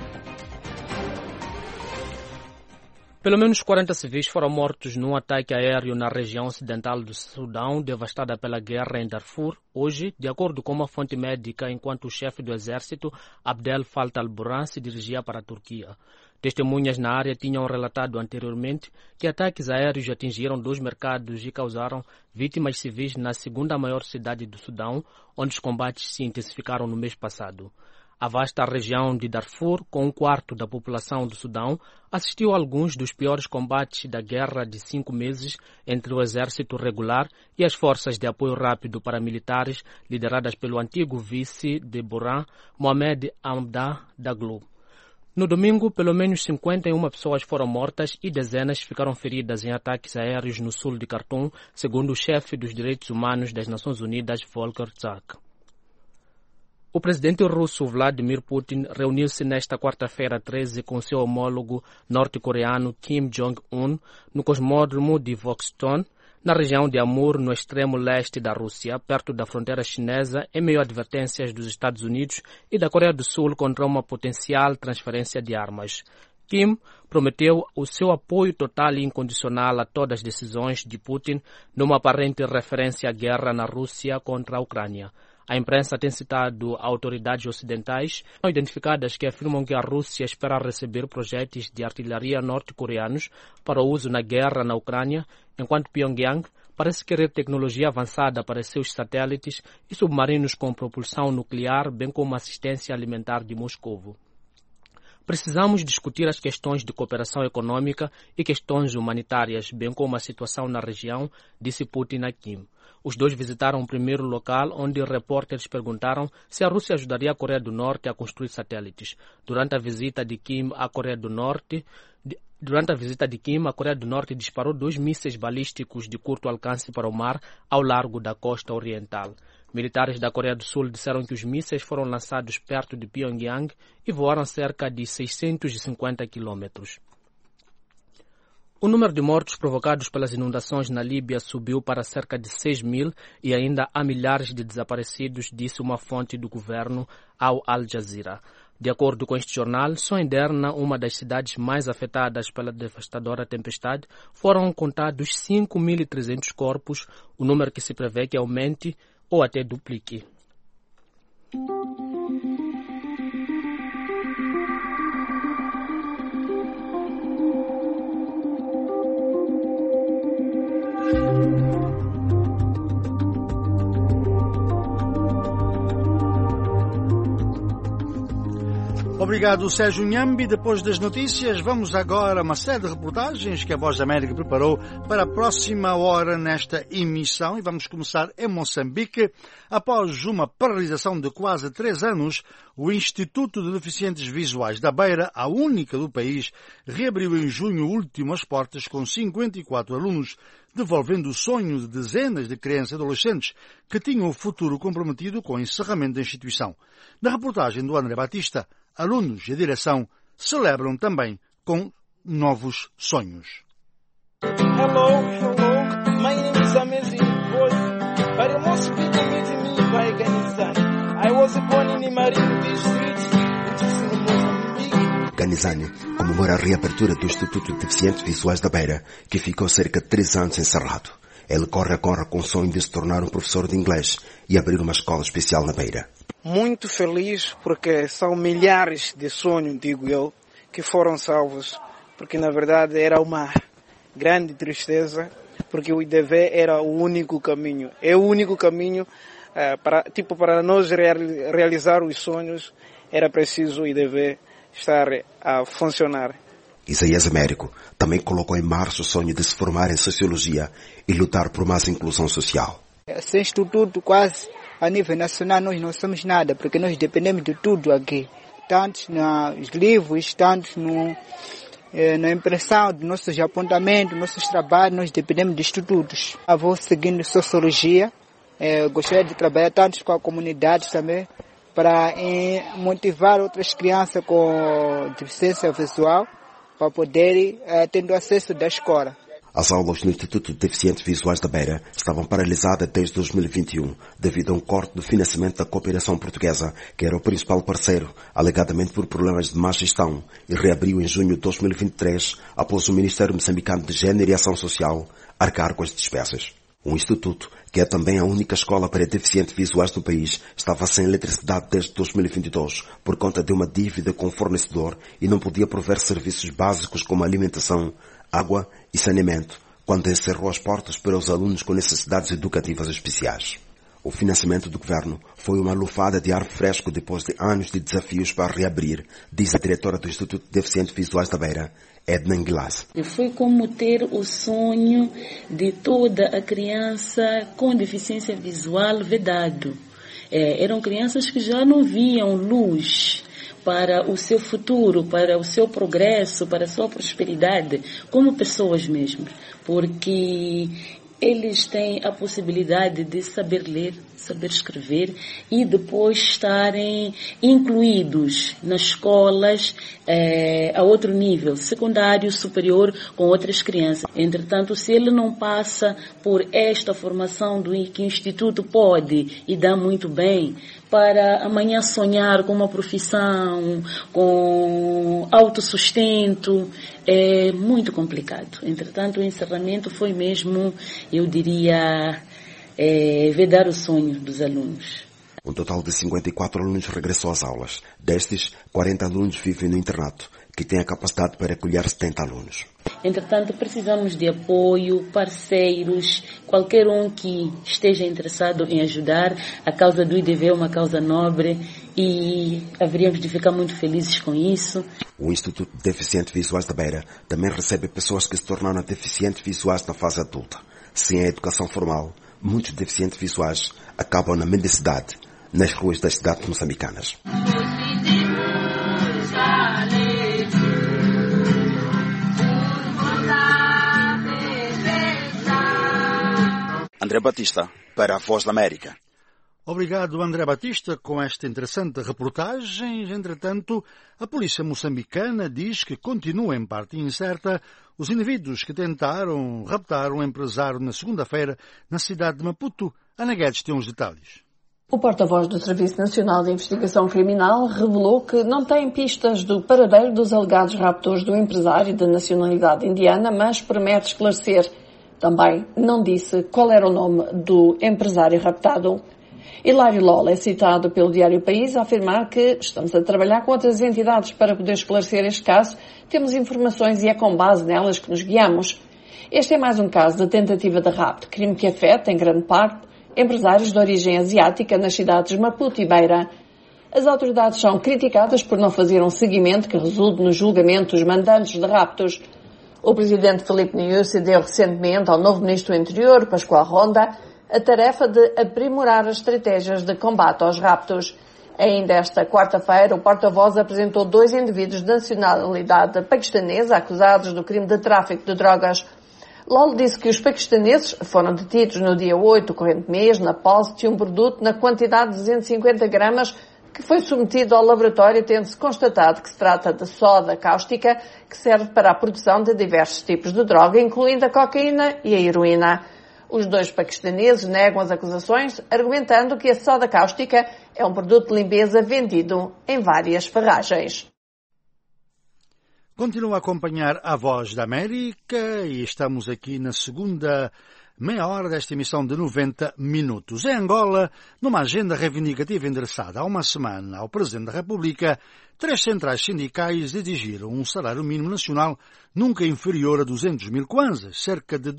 Pelo menos 40 civis foram mortos num ataque aéreo na região ocidental do Sudão, devastada pela guerra em Darfur, hoje, de acordo com uma fonte médica, enquanto o chefe do exército, Abdel Fattah al-Burhan, se dirigia para a Turquia. Testemunhas na área tinham relatado anteriormente que ataques aéreos atingiram 2 mercados e causaram vítimas civis na segunda maior cidade do Sudão, onde os combates se intensificaram no mês passado. A vasta região de Darfur, com 1/4 da população do Sudão, assistiu a alguns dos piores combates da guerra de 5 meses entre o exército regular e as forças de apoio rápido paramilitares lideradas pelo antigo vice de Burhan, Mohamed Hamdan Daglo. No domingo, pelo menos 51 pessoas foram mortas e dezenas ficaram feridas em ataques aéreos no sul de Khartoum, segundo o chefe dos direitos humanos das Nações Unidas, Volker Turk. O presidente russo Vladimir Putin reuniu-se nesta quarta-feira 13 com seu homólogo norte-coreano Kim Jong-un no cosmódromo de Vostok, na região de Amur, no extremo leste da Rússia, perto da fronteira chinesa, em meio a advertências dos Estados Unidos e da Coreia do Sul contra uma potencial transferência de armas. Kim prometeu o seu apoio total e incondicional a todas as decisões de Putin, numa aparente referência à guerra na Rússia contra a Ucrânia. A imprensa tem citado autoridades ocidentais não identificadas que afirmam que a Rússia espera receber projéteis de artilharia norte-coreanos para uso na guerra na Ucrânia, enquanto Pyongyang parece querer tecnologia avançada para seus satélites e submarinos com propulsão nuclear, bem como assistência alimentar de Moscovo. Precisamos discutir as questões de cooperação econômica e questões humanitárias, bem como a situação na região, disse Putin a Kim. Os dois visitaram o primeiro local onde repórteres perguntaram se a Rússia ajudaria a Coreia do Norte a construir satélites. Durante a visita de Kim à Coreia do Norte, a Coreia do Norte disparou 2 mísseis balísticos de curto alcance para o mar ao largo da costa oriental. Militares da Coreia do Sul disseram que os mísseis foram lançados perto de Pyongyang e voaram cerca de 650 quilômetros. O número de mortos provocados pelas inundações na Líbia subiu para cerca de 6.000 e ainda há milhares de desaparecidos, disse uma fonte do governo ao Al Jazeera. De acordo com este jornal, só em Derna, uma das cidades mais afetadas pela devastadora tempestade, foram contados 5.300 corpos, o número que se prevê que aumente ou até duplique. Obrigado, Sérgio Nhambi. Depois das notícias, vamos agora a uma série de reportagens que a Voz da América preparou para a próxima hora nesta emissão. E vamos começar em Moçambique. Após uma paralisação de quase 3 anos, o Instituto de Deficientes Visuais da Beira, a única do país, reabriu em junho último as portas com 54 alunos, devolvendo o sonho de dezenas de crianças e adolescentes que tinham o futuro comprometido com o encerramento da instituição. Na reportagem do André Batista, alunos e a direção celebram também com novos sonhos. Hello, my name is Amazing Boy, but most people meet me by Ganizani. I was born in Marinho District, which is in Mozambique. Ganizani comemora a reabertura do Instituto de Deficientes Visuais da Beira, que ficou cerca de 3 anos encerrado. Ele corre agora com o sonho de se tornar um professor de inglês e abrir uma escola especial na Beira. Muito feliz porque são milhares de sonhos, digo eu, que foram salvos, porque na verdade era uma grande tristeza, porque o IDV era o único caminho. É o único caminho para nós realizar os sonhos, era preciso o IDV estar a funcionar. Isaías Américo também colocou em março o sonho de se formar em Sociologia e lutar por mais inclusão social. Sem instituto, quase a nível nacional, nós não somos nada, porque nós dependemos de tudo aqui. Tanto nos livros, tanto na impressão dos nossos apontamentos, nossos trabalhos, nós dependemos de institutos. Eu vou seguindo Sociologia, gostaria de trabalhar tanto com a comunidade também, para motivar outras crianças com deficiência visual, para poderem ter acesso da escola. As aulas no Instituto de Deficientes Visuais da Beira estavam paralisadas desde 2021, devido a um corte do financiamento da cooperação portuguesa, que era o principal parceiro, alegadamente por problemas de má gestão, e reabriu em junho de 2023, após o Ministério Moçambicano de Gênero e Ação Social arcar com as despesas. O Instituto, que é também a única escola para deficientes visuais do país, estava sem eletricidade desde 2022, por conta de uma dívida com o fornecedor e não podia prover serviços básicos como alimentação, água e saneamento, quando encerrou as portas para os alunos com necessidades educativas especiais. O financiamento do governo foi uma lufada de ar fresco depois de anos de desafios para reabrir, diz a diretora do Instituto de Deficientes Visuais da Beira, Edna Nguilaz. Foi como ter o sonho de toda a criança com deficiência visual vedado. Eram crianças que já não viam luz para o seu futuro, para o seu progresso, para a sua prosperidade, como pessoas mesmo, porque eles têm a possibilidade de saber ler, saber escrever e depois estarem incluídos nas escolas a outro nível, secundário, superior, com outras crianças. Entretanto, se ele não passa por esta formação que o Instituto pode e dá muito bem, para amanhã sonhar com uma profissão, com autossustento, é muito complicado. Entretanto, o encerramento foi mesmo, eu diria, vedar o sonho dos alunos. Um total de 54 alunos regressou às aulas. Destes, 40 alunos vivem no internato, que tem a capacidade para acolher 70 alunos. Entretanto, precisamos de apoio, parceiros, qualquer um que esteja interessado em ajudar. A causa do IDV é uma causa nobre e haveríamos de ficar muito felizes com isso. O Instituto de Deficientes Visuais da Beira também recebe pessoas que se tornaram deficientes visuais na fase adulta. Sem a educação formal, muitos deficientes visuais acabam na mendicidade, nas ruas das cidades moçambicanas. André Batista, para a Voz da América. Obrigado, André Batista, com esta interessante reportagem. Entretanto, a polícia moçambicana diz que continua em parte incerta os indivíduos que tentaram raptar um empresário na segunda-feira na cidade de Maputo. Ana Guedes tem os detalhes. O porta-voz do Serviço Nacional de Investigação Criminal revelou que não tem pistas do paradeiro dos alegados raptores do empresário de nacionalidade indiana, mas promete esclarecer. Também não disse qual era o nome do empresário raptado. Hilário Lola é citado pelo Diário País a afirmar que estamos a trabalhar com outras entidades para poder esclarecer este caso. Temos informações e é com base nelas que nos guiamos. Este é mais um caso de tentativa de rapto, crime que afeta, em grande parte, empresários de origem asiática nas cidades de Maputo e Beira. As autoridades são criticadas por não fazer um seguimento que resulte no julgamento dos mandantes de raptos. O presidente Filipe Nyusi deu recentemente ao novo ministro do Interior, Pascoal Ronda, a tarefa de aprimorar as estratégias de combate aos raptos. Ainda esta quarta-feira, o porta-voz apresentou 2 indivíduos de nacionalidade paquistanesa acusados do crime de tráfico de drogas. Lolo disse que os paquistaneses foram detidos no dia 8 do corrente mês na posse de um produto na quantidade de 250 gramas que foi submetido ao laboratório, tendo-se constatado que se trata de soda cáustica que serve para a produção de diversos tipos de droga, incluindo a cocaína e a heroína. Os 2 paquistaneses negam as acusações, argumentando que a soda cáustica é um produto de limpeza vendido em várias ferragens. Continua a acompanhar a Voz da América e estamos aqui na segunda meia hora desta emissão de 90 minutos. Em Angola, numa agenda reivindicativa endereçada há uma semana ao Presidente da República, 3 centrais sindicais exigiram um salário mínimo nacional nunca inferior a 200 mil kwanzas, cerca de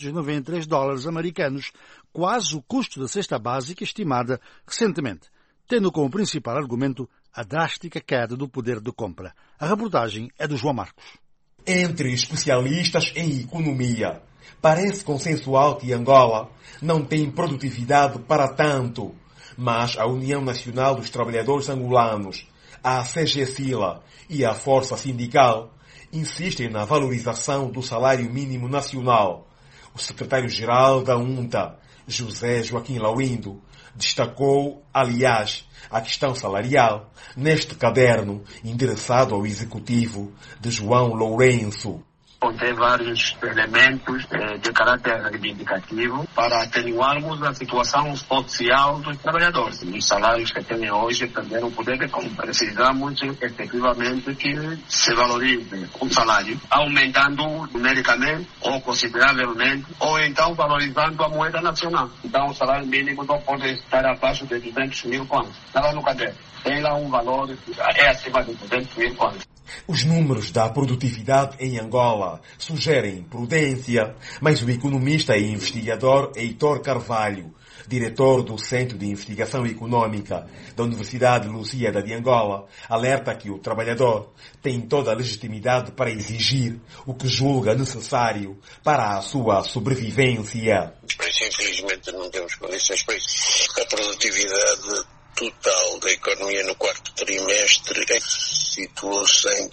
293 dólares americanos, quase o custo da cesta básica estimada recentemente, tendo como principal argumento a drástica queda do poder de compra. A reportagem é do João Marcos. Entre especialistas em economia, parece consensual que Angola não tem produtividade para tanto, mas a União Nacional dos Trabalhadores Angolanos, a CGSILA e a Força Sindical insistem na valorização do salário mínimo nacional. O secretário-geral da UNTA, José Joaquim Laurindo, destacou, aliás, a questão salarial neste caderno endereçado ao executivo de João Lourenço. Contém vários elementos de caráter reivindicativo para atenuarmos a situação social dos trabalhadores. Os salários que têm hoje perderam o poder de compra. Precisamos, efetivamente, que se valorize o salário, aumentando numericamente ou consideravelmente, ou então valorizando a moeda nacional. Então, o salário mínimo não pode estar abaixo de 200 mil kwanzas. Estava no caderno. Tem lá um valor, é acima de 200 mil kwanzas. Os números da produtividade em Angola sugerem prudência, mas o economista e investigador Heitor Carvalho, diretor do Centro de Investigação Econômica da Universidade Lusíada de Angola, alerta que o trabalhador tem toda a legitimidade para exigir o que julga necessário para a sua sobrevivência. Infelizmente não temos condições para isso. A produtividade total da economia no quarto trimestre situou-se em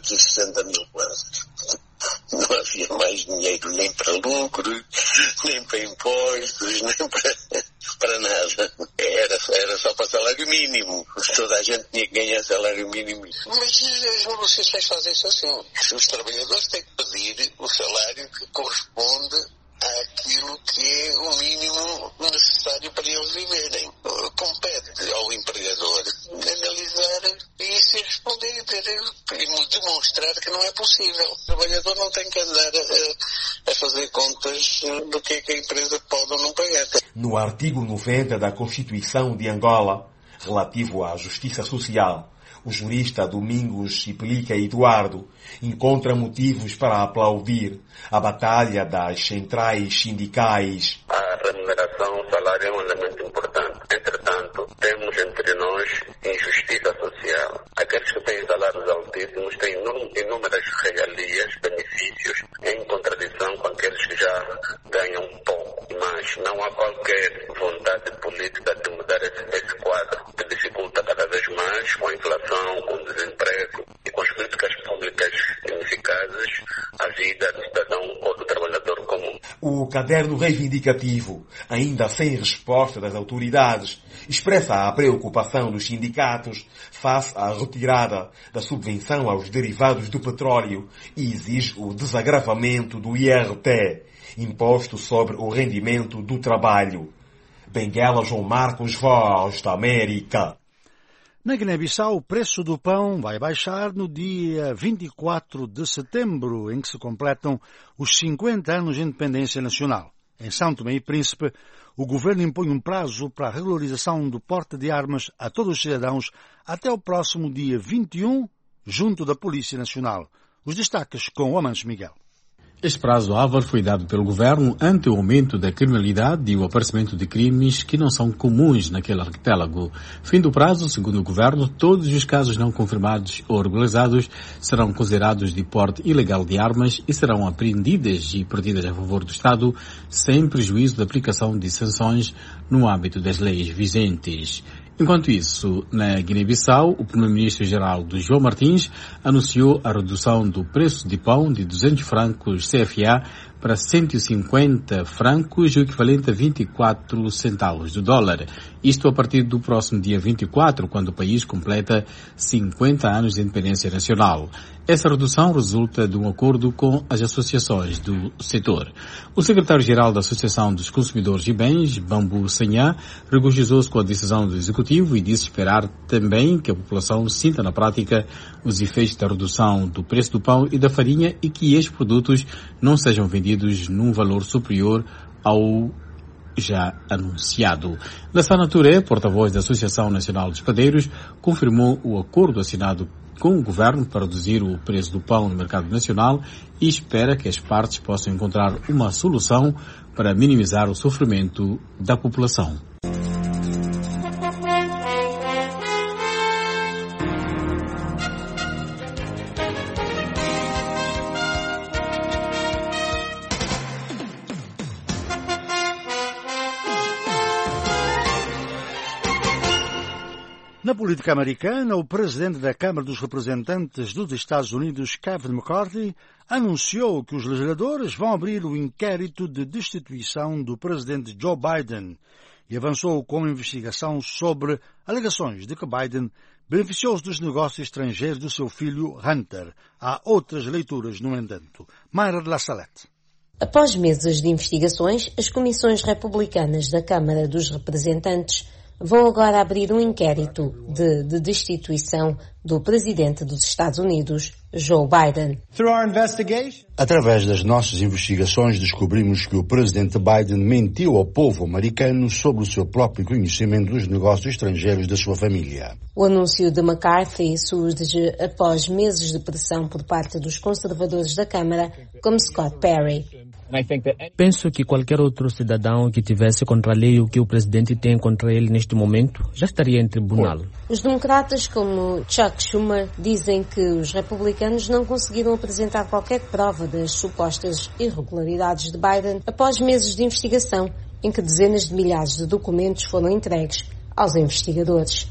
260 mil kwanzas. Não havia mais dinheiro nem para lucro, nem para impostos, nem para nada. Era só para salário mínimo. Toda a gente tinha que ganhar salário mínimo. Mas as negociações fazem-se assim. Os trabalhadores têm que pedir o salário que corresponde àquilo que é o mínimo necessário para eles viverem. Compete ao empregador analisar isso e responder e demonstrar que não é possível. O trabalhador não tem que andar a fazer contas do que é que a empresa pode ou não pagar. No artigo 90 da Constituição de Angola, relativo à justiça social, o jurista Domingos Ipelica Eduardo encontra motivos para aplaudir a batalha das centrais sindicais. A remuneração, o salário é um elemento importante. Entretanto, temos entre nós injustiça social. Aqueles que têm salários altíssimos têm inúmeras regalias, benefícios, em contradição com aqueles que já ganham pouco. Mas não há qualquer vontade política de mudar esse quadro, que dificulta cada vez mais com a inflação, com o desemprego e com as políticas públicas ineficazes a vida do cidadão ou do trabalhador comum. O caderno reivindicativo, ainda sem resposta das autoridades, expressa a preocupação dos sindicatos face à retirada da subvenção aos derivados do petróleo e exige o desagravamento do IRT, imposto sobre o rendimento do trabalho. Benguela, João Marcos, Voz da América. Na Guiné-Bissau, o preço do pão vai baixar no dia 24 de setembro, em que se completam os 50 anos de independência nacional. Em São Tomé e Príncipe, o governo impõe um prazo para a regularização do porte de armas a todos os cidadãos até o próximo dia 21, junto da Polícia Nacional. Os destaques com o Amantes Miguel. Este prazo álvaro foi dado pelo governo ante o aumento da criminalidade e o aparecimento de crimes que não são comuns naquele arquipélago. Fim do prazo, segundo o governo, todos os casos não confirmados ou regularizados serão considerados de porte ilegal de armas e serão apreendidas e perdidas a favor do Estado, sem prejuízo da aplicação de sanções no âmbito das leis vigentes. Enquanto isso, na Guiné-Bissau, o primeiro-ministro Geraldo João Martins anunciou a redução do preço de pão de 200 francos CFA para 150 francos, o equivalente a 24 centavos do dólar. Isto a partir do próximo dia 24, quando o país completa 50 anos de independência nacional. Essa redução resulta de um acordo com as associações do setor. O secretário-geral da Associação dos Consumidores de Bens, Bambu Sanhá, regozijou-se com a decisão do Executivo e disse esperar também que a população sinta na prática os efeitos da redução do preço do pão e da farinha e que estes produtos não sejam vendidos num valor superior ao já anunciado. Lassana Touré, porta-voz da Associação Nacional dos Padeiros, confirmou o acordo assinado com o governo para reduzir o preço do pão no mercado nacional e espera que as partes possam encontrar uma solução para minimizar o sofrimento da população. Na política americana, o presidente da Câmara dos Representantes dos Estados Unidos, Kevin McCarthy, anunciou que os legisladores vão abrir o inquérito de destituição do presidente Joe Biden e avançou com uma investigação sobre alegações de que Biden beneficiou-se dos negócios estrangeiros do seu filho Hunter. Há outras leituras, no entanto. Mayra de La Salette. Após meses de investigações, as comissões republicanas da Câmara dos Representantes vão agora abrir um inquérito de destituição do presidente dos Estados Unidos, Joe Biden. Através das nossas investigações, descobrimos que o presidente Biden mentiu ao povo americano sobre o seu próprio conhecimento dos negócios estrangeiros da sua família. O anúncio de McCarthy surge após meses de pressão por parte dos conservadores da Câmara, como Scott Perry. Penso que qualquer outro cidadão que tivesse contra a lei o que o presidente tem contra ele neste momento já estaria em tribunal. Os democratas, como Chuck Schumer, dizem que os republicanos não conseguiram apresentar qualquer prova das supostas irregularidades de Biden após meses de investigação, em que dezenas de milhares de documentos foram entregues aos investigadores.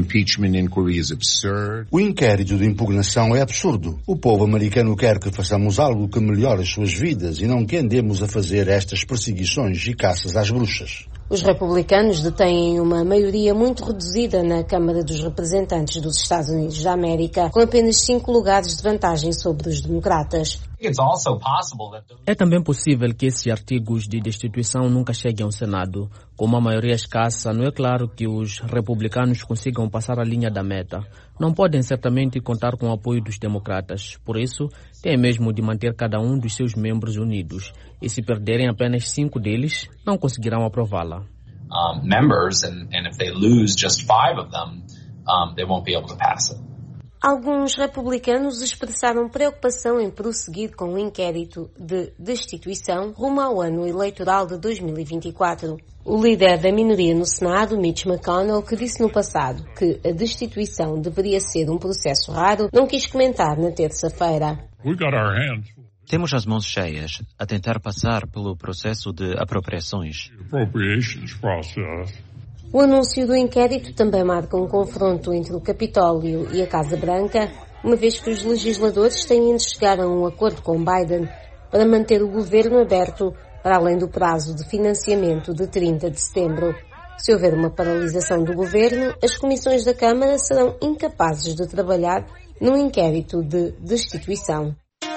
O inquérito de impugnação é absurdo. O povo americano quer que façamos algo que melhore as suas vidas e não que andemos a fazer estas perseguições e caças às bruxas. Os republicanos detêm uma maioria muito reduzida na Câmara dos Representantes dos Estados Unidos da América, com apenas 5 lugares de vantagem sobre os democratas. É também possível que esses artigos de destituição nunca cheguem ao Senado. Com uma maioria escassa, não é claro que os republicanos consigam passar a linha da meta. Não podem certamente contar com o apoio dos democratas. Por isso, têm mesmo de manter cada um dos seus membros unidos. E se perderem apenas 5 deles, não conseguirão aprová-la. And if they lose just 5 of them, they won't be able to pass it. Alguns republicanos expressaram preocupação em prosseguir com o inquérito de destituição rumo ao ano eleitoral de 2024. O líder da minoria no Senado, Mitch McConnell, que disse no passado que a destituição deveria ser um processo raro, não quis comentar na terça-feira. Temos as mãos cheias a tentar passar pelo processo de apropriações. O anúncio do inquérito também marca um confronto entre o Capitólio e a Casa Branca, uma vez que os legisladores têm de chegar a um acordo com Biden para manter o governo aberto para além do prazo de financiamento de 30 de setembro. Se houver uma paralisação do governo, as comissões da Câmara serão incapazes de trabalhar num inquérito de destituição.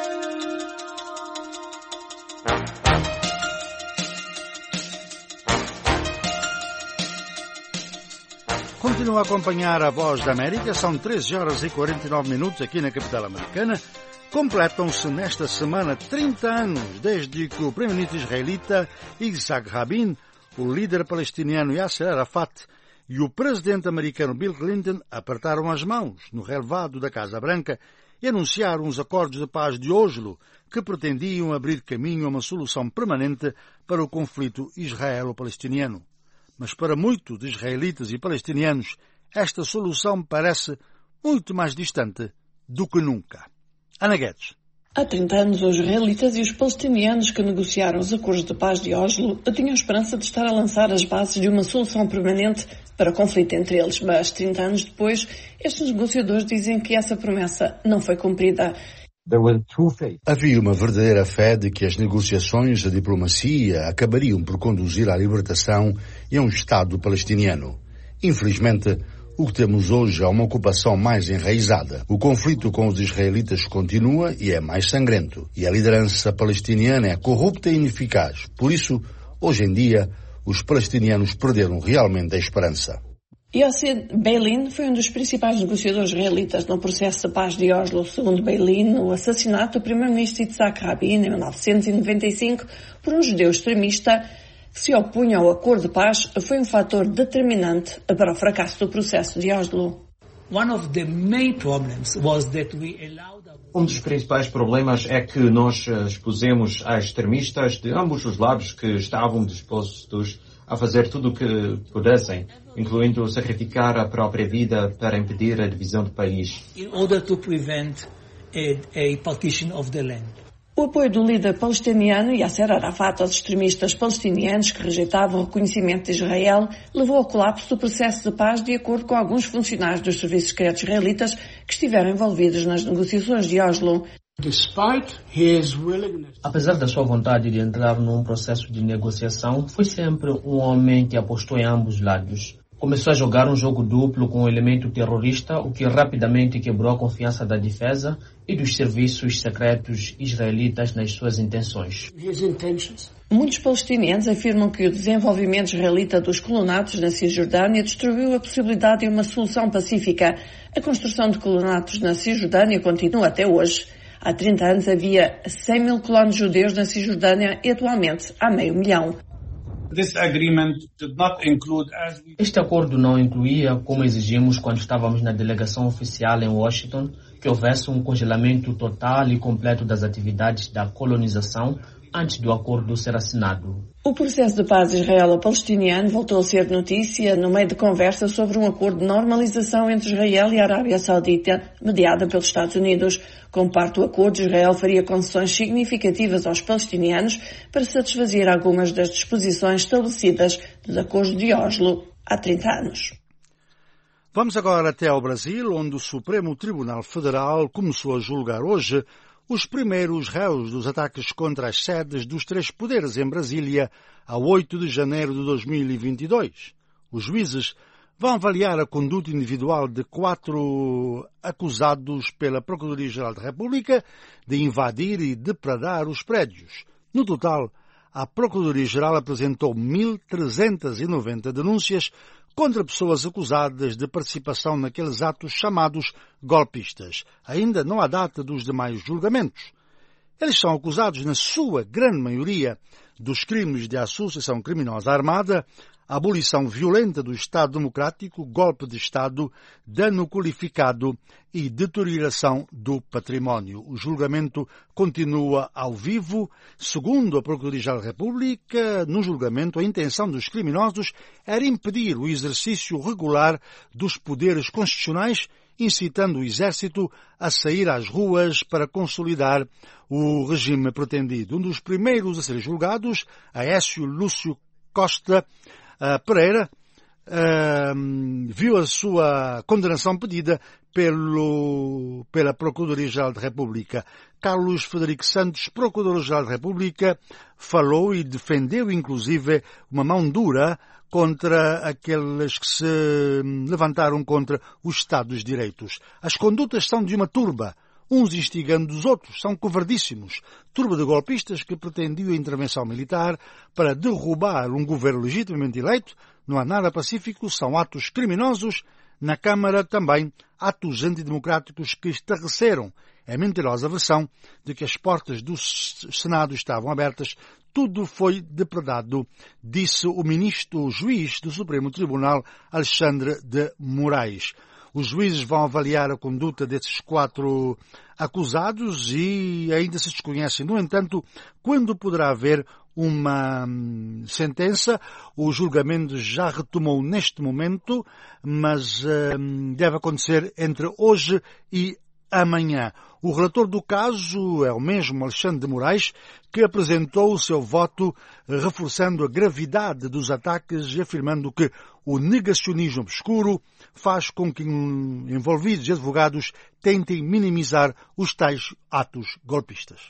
Continua a acompanhar a Voz da América, são 13 horas e 49 minutos aqui na capital americana. Completam-se nesta semana 30 anos desde que o primeiro-ministro israelita Yitzhak Rabin, o líder palestiniano Yasser Arafat e o presidente americano Bill Clinton apertaram as mãos no relvado da Casa Branca e anunciaram os acordos de paz de Oslo, que pretendiam abrir caminho a uma solução permanente para o conflito israelo-palestiniano. Mas para muitos israelitas e palestinianos, esta solução parece muito mais distante do que nunca. Ana Guedes. Há 30 anos, os israelitas e os palestinianos que negociaram os acordos de paz de Oslo tinham esperança de estar a lançar as bases de uma solução permanente para o conflito entre eles. Mas, 30 anos depois, estes negociadores dizem que essa promessa não foi cumprida. Havia uma verdadeira fé de que as negociações e a diplomacia acabariam por conduzir à libertação e a um Estado palestiniano. Infelizmente, o que temos hoje é uma ocupação mais enraizada. O conflito com os israelitas continua e é mais sangrento. E a liderança palestiniana é corrupta e ineficaz. Por isso, hoje em dia, os palestinianos perderam realmente a esperança. Yossi Beilin foi um dos principais negociadores israelitas no processo de paz de Oslo. Segundo Beilin, o assassinato do primeiro-ministro Yitzhak Rabin em 1995 por um judeu extremista que se opunha ao acordo de paz foi um fator determinante para o fracasso do processo de Oslo. Um dos principais problemas é que nós expusemos a extremistas de ambos os lados que estavam dispostos a fazer tudo o que pudessem, incluindo sacrificar a própria vida para impedir a divisão do país. In order to prevent a partition of the land. O apoio do líder palestiniano Yasser Arafat aos extremistas palestinianos que rejeitavam o reconhecimento de Israel levou ao colapso do processo de paz, de acordo com alguns funcionários dos serviços secretos israelitas que estiveram envolvidos nas negociações de Oslo. Apesar da sua vontade de entrar num processo de negociação, foi sempre um homem que apostou em ambos lados. Começou a jogar um jogo duplo com o elemento terrorista, o que rapidamente quebrou a confiança da defesa e dos serviços secretos israelitas nas suas intenções. Muitos palestinianos afirmam que o desenvolvimento israelita dos colonatos na Cisjordânia destruiu a possibilidade de uma solução pacífica. A construção de colonatos na Cisjordânia continua até hoje. Há 30 anos havia 100 mil colonos judeus na Cisjordânia e atualmente há 500 mil. Este acordo não incluía, como exigimos quando estávamos na delegação oficial em Washington, que houvesse um congelamento total e completo das atividades da colonização antes do acordo ser assinado. O processo de paz israelo-palestiniano voltou a ser notícia no meio de conversa sobre um acordo de normalização entre Israel e a Arábia Saudita, mediada pelos Estados Unidos. Como parte do acordo, Israel faria concessões significativas aos palestinianos para satisfazer algumas das disposições estabelecidas dos acordos de Oslo há 30 anos. Vamos agora até ao Brasil, onde o Supremo Tribunal Federal começou a julgar hoje os primeiros réus dos ataques contra as sedes dos 3 poderes em Brasília a 8 de janeiro de 2022. Os juízes vão avaliar a conduta individual de 4 acusados pela Procuradoria-Geral da República de invadir e depredar os prédios. No total, a Procuradoria-Geral apresentou 1.390 denúncias contra pessoas acusadas de participação naqueles atos chamados golpistas. Ainda não há data dos demais julgamentos. Eles são acusados, na sua grande maioria, dos crimes de associação criminosa armada, abolição violenta do Estado Democrático, golpe de Estado, dano qualificado e deterioração do património. O julgamento continua ao vivo. Segundo a Procuradoria-Geral da República, no julgamento, a intenção dos criminosos era impedir o exercício regular dos poderes constitucionais, incitando o Exército a sair às ruas para consolidar o regime pretendido. Um dos primeiros a ser julgados, Aécio Lúcio Costa Pereira, viu a sua condenação pedida pela Procuradoria-Geral da República. Carlos Frederico Santos, Procurador-Geral da República, falou e defendeu, inclusive, uma mão dura contra aqueles que se levantaram contra o Estado dos Direitos. As condutas são de uma turba, uns instigando os outros, são covardíssimos. Turba de golpistas que pretendiam a intervenção militar para derrubar um governo legitimamente eleito. Não há nada pacífico, são atos criminosos. Na Câmara também, atos antidemocráticos que estarreceram a mentirosa versão de que as portas do Senado estavam abertas. Tudo foi depredado, disse o ministro juiz do Supremo Tribunal, Alexandre de Moraes. Os juízes vão avaliar a conduta desses 4 acusados e ainda se desconhece, no entanto, quando poderá haver uma sentença. O julgamento já retomou neste momento, mas deve acontecer entre hoje e amanhã. O relator do caso é o mesmo Alexandre de Moraes, que apresentou o seu voto reforçando a gravidade dos ataques e afirmando que o negacionismo obscuro faz com que envolvidos e advogados tentem minimizar os tais atos golpistas.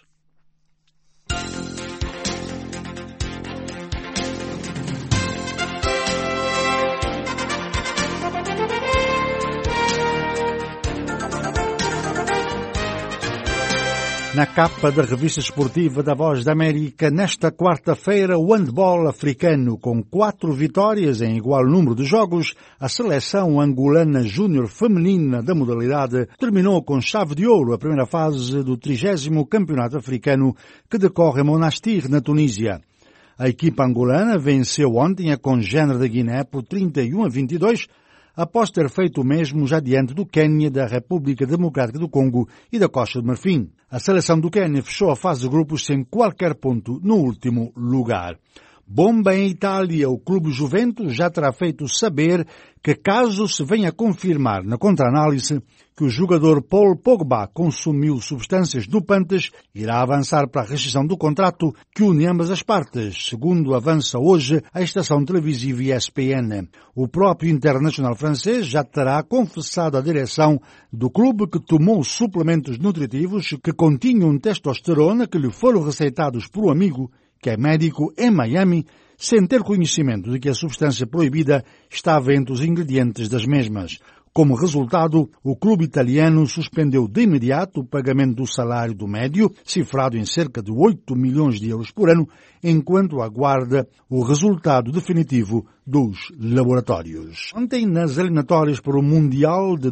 Na capa da revista esportiva da Voz da América, nesta quarta-feira, o handball africano, com 4 vitórias em igual número de jogos, a seleção angolana júnior feminina da modalidade terminou com chave de ouro a primeira fase do 30º Campeonato Africano que decorre em Monastir, na Tunísia. A equipa angolana venceu ontem a congênere da Guiné por 31-22, após ter feito o mesmo já diante do Quênia, da República Democrática do Congo e da Costa do Marfim. A seleção do Quênia fechou a fase de grupos sem qualquer ponto no último lugar. Bomba em Itália, o clube Juventus já terá feito saber que, caso se venha a confirmar na contra-análise que o jogador Paul Pogba consumiu substâncias dopantes, irá avançar para a rescisão do contrato que une ambas as partes, segundo avança hoje a estação televisiva ESPN. O próprio internacional francês já terá confessado à direção do clube que tomou suplementos nutritivos que continham testosterona que lhe foram receitados por um amigo que é médico em Miami, sem ter conhecimento de que a substância proibida estava entre os ingredientes das mesmas. Como resultado, o clube italiano suspendeu de imediato o pagamento do salário do médio, cifrado em cerca de 8 milhões de euros por ano, enquanto aguarda o resultado definitivo dos laboratórios. Ontem, nas eliminatórias para o Mundial de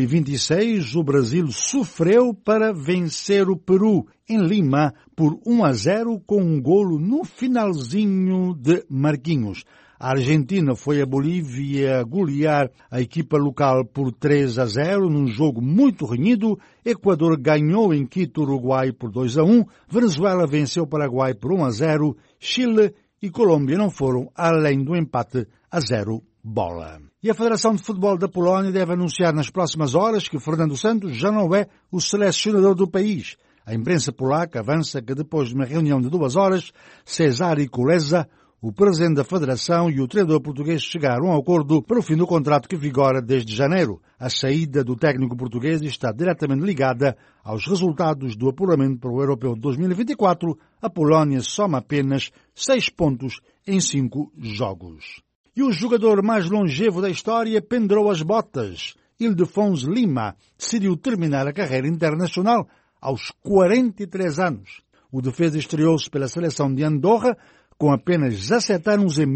2026, o Brasil sofreu para vencer o Peru em Lima por 1-0 com um golo no finalzinho de Marquinhos. A Argentina foi a Bolívia golear a equipa local por 3-0 num jogo muito renhido. Equador ganhou em Quito o Uruguai por 2-1. Venezuela venceu o Paraguai por 1-0. Chile e Colômbia não foram além do empate a 0 bola. E a Federação de Futebol da Polónia deve anunciar nas próximas horas que Fernando Santos já não é o selecionador do país. A imprensa polaca avança que depois de uma reunião de 2 horas, Cezary Kuleza, o presidente da Federação e o treinador português chegaram a um acordo para o fim do contrato que vigora desde janeiro. A saída do técnico português está diretamente ligada aos resultados do apuramento para o Europeu de 2024. A Polónia soma apenas 6 pontos em 5 jogos. E o jogador mais longevo da história pendurou as botas. Ildefonso Lima decidiu terminar a carreira internacional aos 43 anos. O defesa estreou-se pela seleção de Andorra com apenas 17 anos em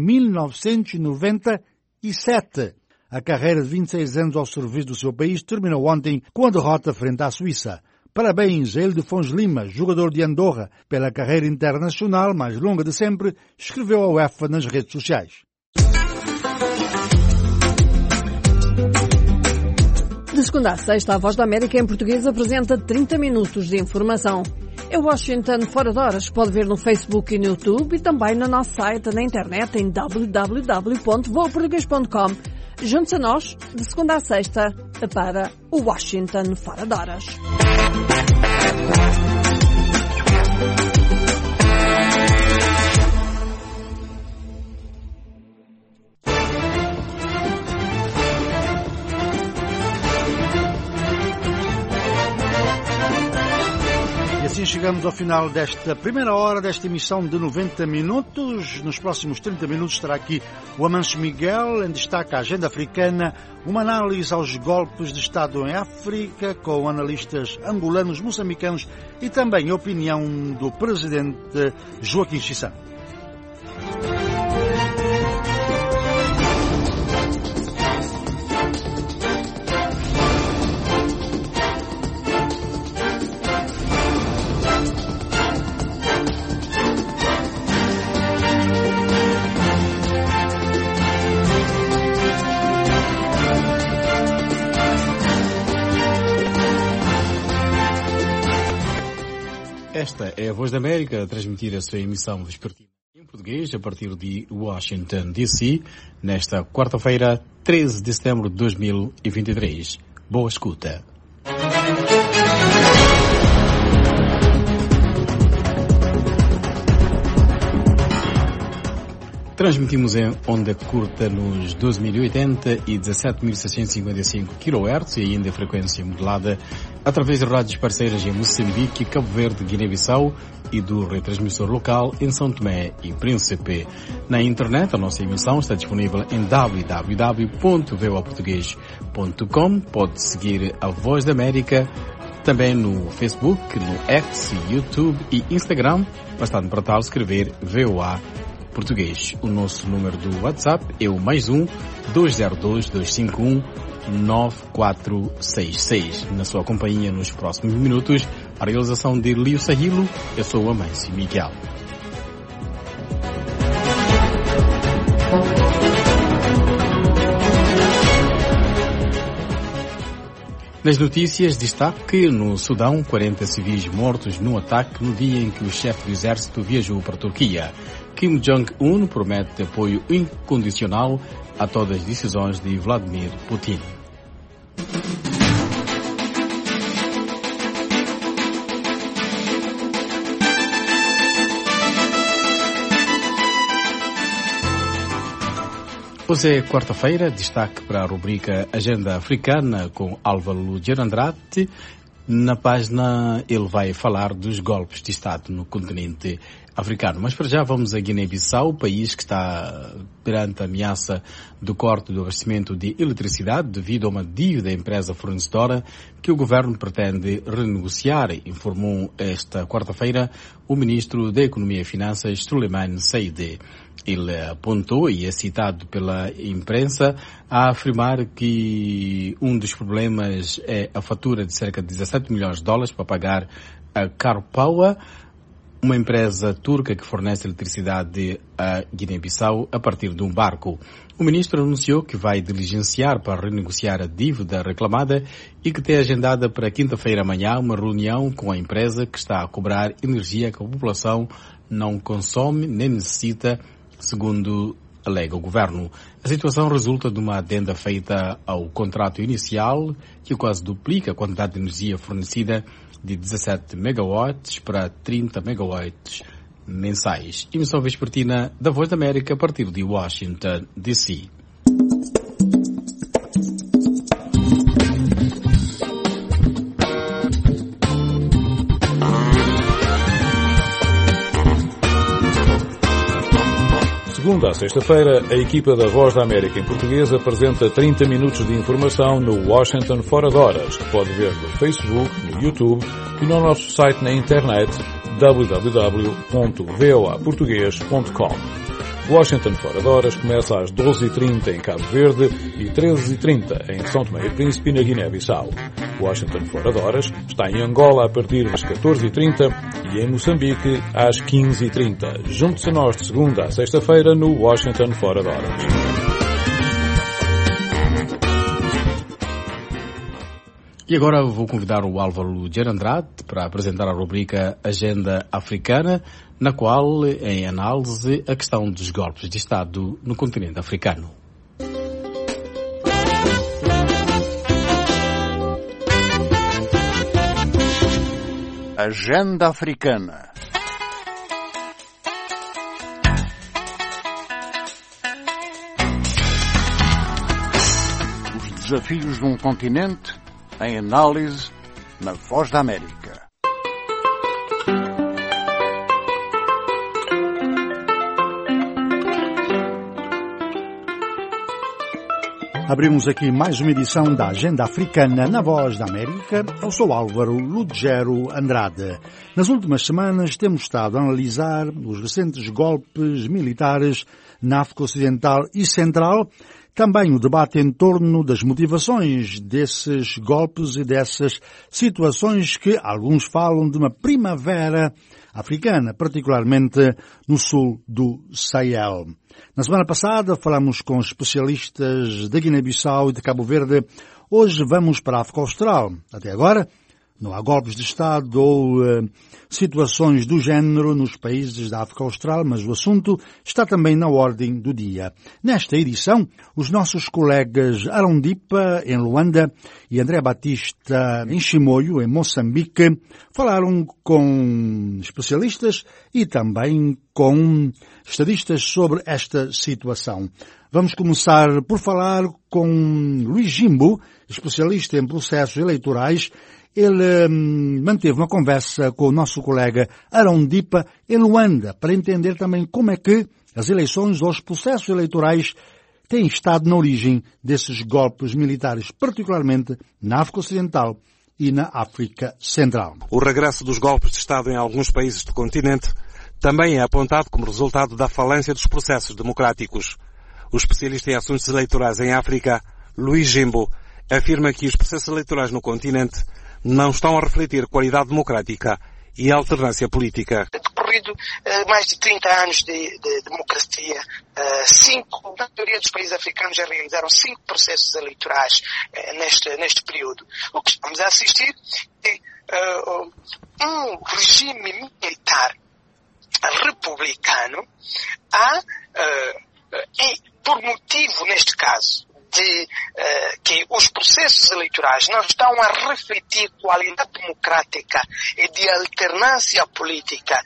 1997. A carreira de 26 anos ao serviço do seu país terminou ontem com a derrota frente à Suíça. Parabéns a Ildefonso Lima, jogador de Andorra, pela carreira internacional mais longa de sempre, escreveu a UEFA nas redes sociais. De segunda a sexta, a Voz da América em português apresenta 30 minutos de informação. É Washington Fora de Horas. Pode ver no Facebook e no YouTube e também no nosso site na internet em www.voaportugues.com. Junte-se a nós de segunda a sexta para o Washington Fora de Horas. Assim chegamos ao final desta primeira hora desta emissão de 90 minutos. Nos próximos 30 minutos estará aqui o Amancio Miguel, em destaque à agenda africana, uma análise aos golpes de Estado em África, com analistas angolanos, moçambicanos e também a opinião do presidente Joaquim Chissano. Esta é a Voz da América a transmitir a sua emissão vespertina em português a partir de Washington, D.C., nesta quarta-feira, 13 de setembro de 2023. Boa escuta. Transmitimos em onda curta nos 12.080 e 17.655 kHz e ainda em frequência modulada através de rádios parceiras em Moçambique, Cabo Verde, Guiné-Bissau e do retransmissor local em São Tomé e Príncipe. Na internet, a nossa emissão está disponível em www.voaportugues.com. Pode seguir a Voz da América também no Facebook, no X, YouTube e Instagram. Bastante para tal escrever VOA Português. O nosso número do WhatsApp é o +1 202 251 9466. Na sua companhia nos próximos minutos, a realização de Lio Sahilo. Eu sou o Amâncio Miguel. Nas notícias, destaque no Sudão, 40 civis mortos num ataque no dia em que o chefe do exército viajou para a Turquia. Kim Jong-un promete apoio incondicional a todas as decisões de Vladimir Putin. Hoje é quarta-feira, destaque para a rubrica Agenda Africana com Álvaro Gerandrate. Na página ele vai falar dos golpes de Estado no continente africano. Mas para já vamos a Guiné-Bissau, país que está perante a ameaça do corte do abastecimento de eletricidade devido a uma dívida da empresa fornecedora que o governo pretende renegociar, informou esta quarta-feira o ministro da Economia e Finanças, Suleiman Saide. Ele apontou, e é citado pela imprensa, a afirmar que um dos problemas é a fatura de cerca de 17 milhões de dólares para pagar a Carpower, uma empresa turca que fornece eletricidade a Guiné-Bissau a partir de um barco. O ministro anunciou que vai diligenciar para renegociar a dívida reclamada e que tem agendada para quinta-feira amanhã uma reunião com a empresa que está a cobrar energia que a população não consome nem necessita, segundo alega o governo. A situação resulta de uma adenda feita ao contrato inicial, que quase duplica a quantidade de energia fornecida de 17 megawatts para 30 megawatts mensais. Emissão vespertina da Voz da América a partir de Washington, D.C. Segunda a sexta-feira, a equipa da Voz da América em português apresenta 30 minutos de informação no Washington Fora de Horas, que pode ver no Facebook, no YouTube e no nosso site na internet www.voaportugues.com. Washington Fora de Horas começa às 12h30 em Cabo Verde e 13h30 em São Tomé e Príncipe, na Guiné-Bissau. Washington Fora de Horas está em Angola a partir das 14h30 e em Moçambique às 15h30. Junte-se a nós de segunda a sexta-feira no Washington Fora de Horas. E agora vou convidar o Álvaro Gerandrate para apresentar a rubrica Agenda Africana, na qual é em análise a questão dos golpes de Estado no continente africano. Agenda Africana. Os desafios de um continente em análise na Voz da América. Abrimos aqui mais uma edição da Agenda Africana na Voz da América. Eu sou Álvaro Lugero Andrade. Nas últimas semanas temos estado a analisar os recentes golpes militares na África Ocidental e Central, também o debate em torno das motivações desses golpes e dessas situações que alguns falam de uma primavera africana, particularmente no sul do Sahel. Na semana passada falamos com especialistas da Guiné-Bissau e de Cabo Verde. Hoje vamos para a África Austral. Até agora Não há golpes de Estado ou situações do género nos países da África Austral, mas o assunto está também na ordem do dia. Nesta edição, os nossos colegas Arão Dipa, em Luanda, e André Batista, em Chimoio, em Moçambique, falaram com especialistas e também com estadistas sobre esta situação. Vamos começar por falar com Luís Jimbo, especialista em processos eleitorais. Ele manteve uma conversa com o nosso colega Arão Dipa em Luanda para entender também como é que as eleições ou os processos eleitorais têm estado na origem desses golpes militares, particularmente na África Ocidental e na África Central. O regresso dos golpes de Estado em alguns países do continente também é apontado como resultado da falência dos processos democráticos. O especialista em assuntos eleitorais em África, Luís Jimbo, afirma que os processos eleitorais no continente não estão a refletir qualidade democrática e alternância política. Decorrido mais de 30 anos de democracia, na maioria dos países africanos já realizaram 5 processos eleitorais neste período. O que estamos a assistir é um regime militar republicano por motivo, neste caso, de que os processos eleitorais não estão a refletir qualidade democrática e de alternância política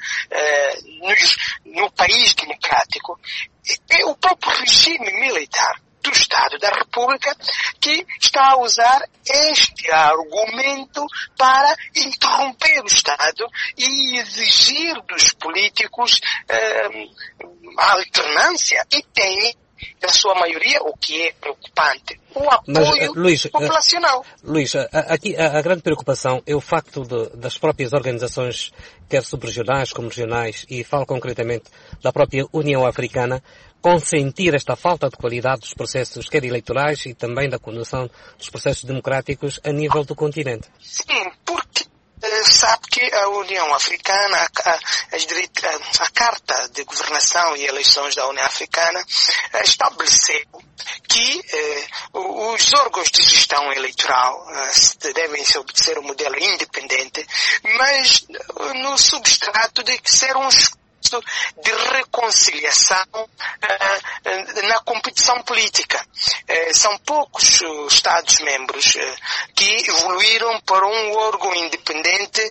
no país democrático, é o próprio regime militar do Estado da República que está a usar este argumento para interromper o Estado e exigir dos políticos a alternância, e tem na sua maioria, o que é preocupante, o apoio populacional. Luís, aqui a grande preocupação é o facto das próprias organizações, quer subregionais como regionais, e falo concretamente da própria União Africana, consentir esta falta de qualidade dos processos, quer eleitorais, e também da condução dos processos democráticos a nível do continente. Sim, porque sabe que a União Africana, a Carta de Governação e Eleições da União Africana estabeleceu que os órgãos de gestão eleitoral devem se obedecer um modelo independente, mas no substrato de ser um de reconciliação na competição política. São poucos Estados-membros que evoluíram para um órgão independente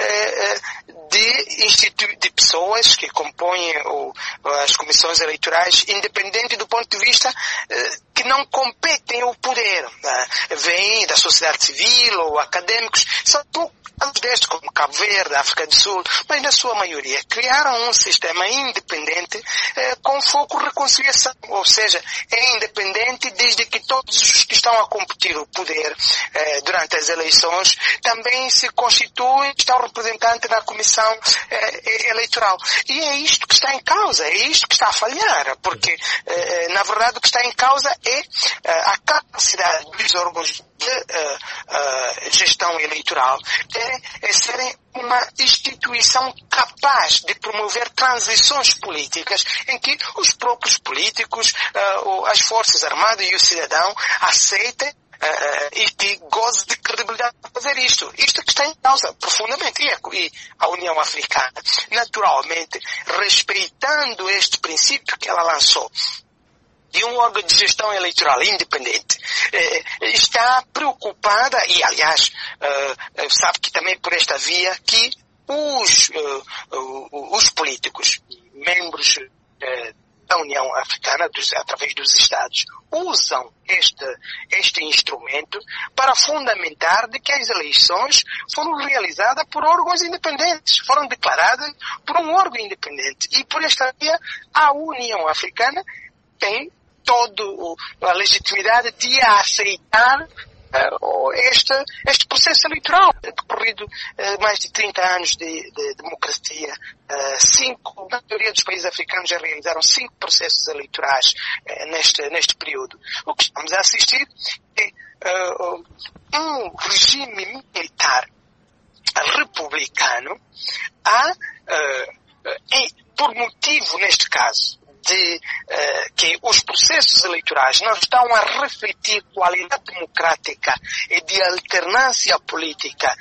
de pessoas que compõem as comissões eleitorais, independente do ponto de vista que não competem o poder. Vêm da sociedade civil ou acadêmicos, são poucos desde como Cabo Verde, África do Sul, mas na sua maioria criaram um sistema independente com foco em reconciliação, ou seja, é independente desde que todos os que estão a competir o poder durante as eleições também se constituem, estão representantes na comissão eleitoral. E é isto que está em causa, é isto que está a falhar, porque na verdade o que está em causa é a capacidade dos órgãos de gestão eleitoral é serem uma instituição capaz de promover transições políticas em que os próprios políticos, as forças armadas e o cidadão aceitem e que goze de credibilidade para fazer isto. Isto que está em causa profundamente. E a União Africana, naturalmente, respeitando este princípio que ela lançou, de um órgão de gestão eleitoral independente, está preocupada, e aliás, sabe que também por esta via que os políticos, membros da União Africana, através dos Estados, usam este instrumento para fundamentar de que as eleições foram realizadas por órgãos independentes, foram declaradas por um órgão independente. E por esta via, a União Africana tem toda a legitimidade de aceitar este processo eleitoral. Decorrido mais de 30 anos de democracia, na maioria dos países africanos já realizaram 5 processos eleitorais neste período. O que estamos a assistir é um regime militar republicano por motivo, neste caso, de que os processos eleitorais não estão a refletir qualidade democrática e de alternância política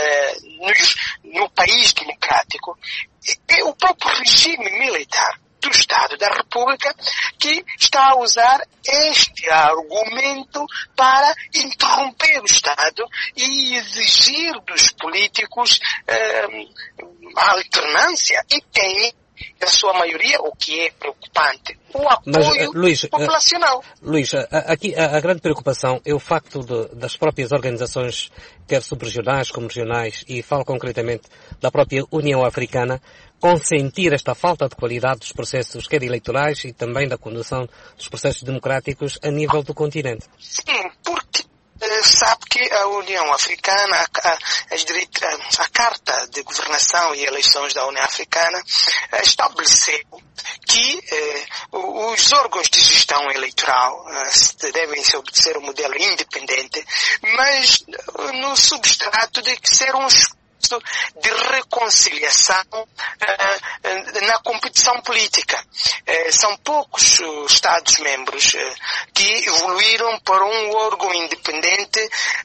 no país democrático, é o próprio regime militar do Estado da República que está a usar este argumento para interromper o Estado e exigir dos políticos a alternância, e tem, na sua maioria, o que é preocupante, o apoio populacional. Luís, aqui a grande preocupação é o facto das próprias organizações, quer subregionais como regionais, e falo concretamente da própria União Africana, consentir esta falta de qualidade dos processos, quer eleitorais e também da condução dos processos democráticos a nível do continente. Sim, porque sabe que a União Africana, a Carta de Governação e Eleições da União Africana estabeleceu que os órgãos de gestão eleitoral devem se obedecer um modelo independente, mas no substrato de ser um de reconciliação na competição política. São poucos Estados-membros que evoluíram para um órgão independente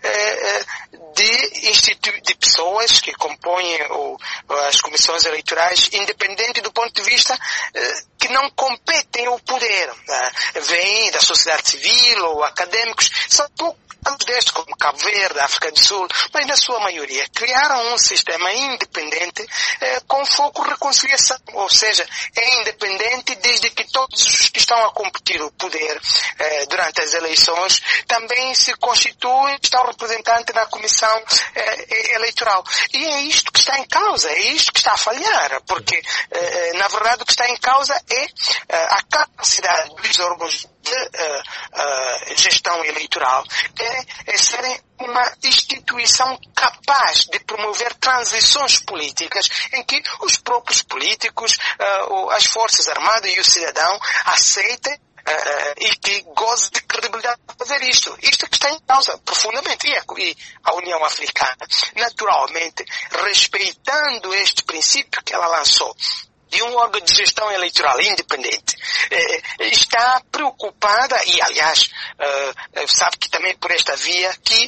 de pessoas que compõem as comissões eleitorais, independente do ponto de vista que não competem o poder. Vêm da sociedade civil ou acadêmicos, são poucos desde como Cabo Verde, África do Sul, mas na sua maioria criaram um sistema independente com foco em reconciliação, ou seja, é independente desde que todos os que estão a competir o poder durante as eleições também se constituem, estão representantes na comissão eleitoral. E é isto que está em causa, é isto que está a falhar, porque na verdade o que está em causa é a capacidade dos órgãos de gestão eleitoral é serem uma instituição capaz de promover transições políticas em que os próprios políticos, as forças armadas e o cidadão aceitem e que goze de credibilidade para fazer isto. Isto é que está em causa profundamente. E a União Africana, naturalmente, respeitando este princípio que ela lançou, de um órgão de gestão eleitoral independente, está preocupada, e aliás, sabe que também por esta via que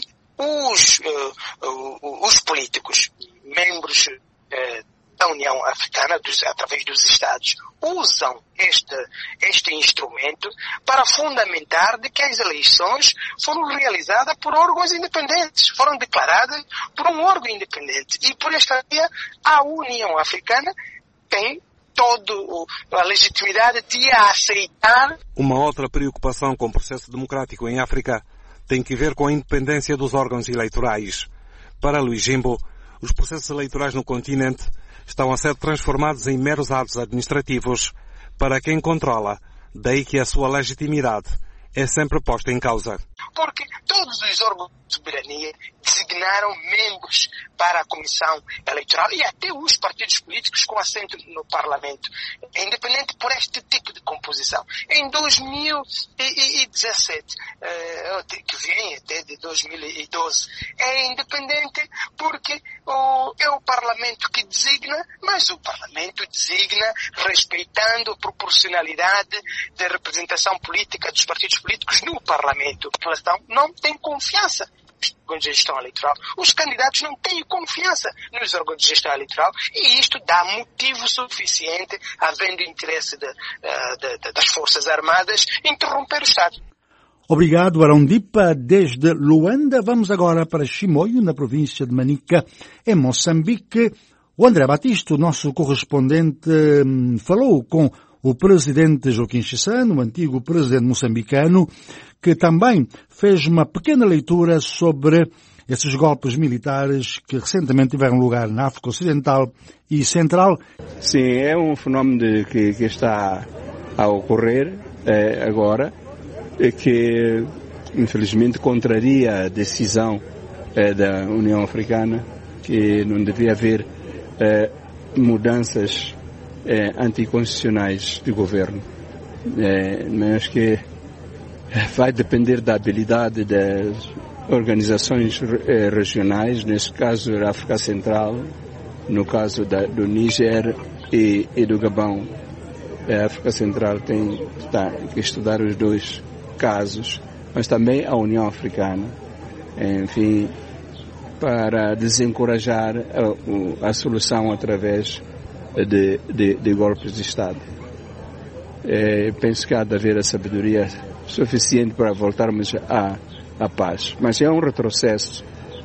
os políticos, membros da União Africana, através dos Estados, usam este instrumento para fundamentar de que as eleições foram realizadas por órgãos independentes, foram declaradas por um órgão independente. E por esta via, a União Africana tem toda a legitimidade de aceitar. Uma outra preocupação com o processo democrático em África tem que ver com a independência dos órgãos eleitorais. Para Luís Jimbo, os processos eleitorais no continente estão a ser transformados em meros atos administrativos para quem controla, daí que a sua legitimidade é sempre posta em causa. Porque todos os órgãos de soberania designaram membros para a Comissão Eleitoral e até os partidos políticos com assento no Parlamento, independente por este tipo de composição. Em 2017, que vem até de 2012, é independente porque é o Parlamento que designa, mas o Parlamento designa respeitando a proporcionalidade da representação política dos partidos políticos no Parlamento. A população não tem confiança nos órgãos de gestão eleitoral. Os candidatos não têm confiança nos órgãos de gestão eleitoral e isto dá motivo suficiente, havendo interesse das Forças Armadas, interromper o Estado. Obrigado, Arondipa. Desde Luanda, vamos agora para Chimoio, na província de Manica, em Moçambique. O André Batista, o nosso correspondente, falou com o presidente Joaquim Chissano, o antigo presidente moçambicano, que também fez uma pequena leitura sobre esses golpes militares que recentemente tiveram lugar na África Ocidental e Central. Sim, é um fenómeno que está a ocorrer agora, que infelizmente contraria a decisão da União Africana, que não devia haver mudanças anticonstitucionais de governo, mas que vai depender da habilidade das organizações regionais, nesse caso da África Central, no caso do Níger e do Gabão, A África Central tem que estudar os dois casos, mas também a União Africana, enfim, para desencorajar a solução através de golpes de Estado. Penso que há de haver a sabedoria suficiente para voltarmos à paz, mas é um retrocesso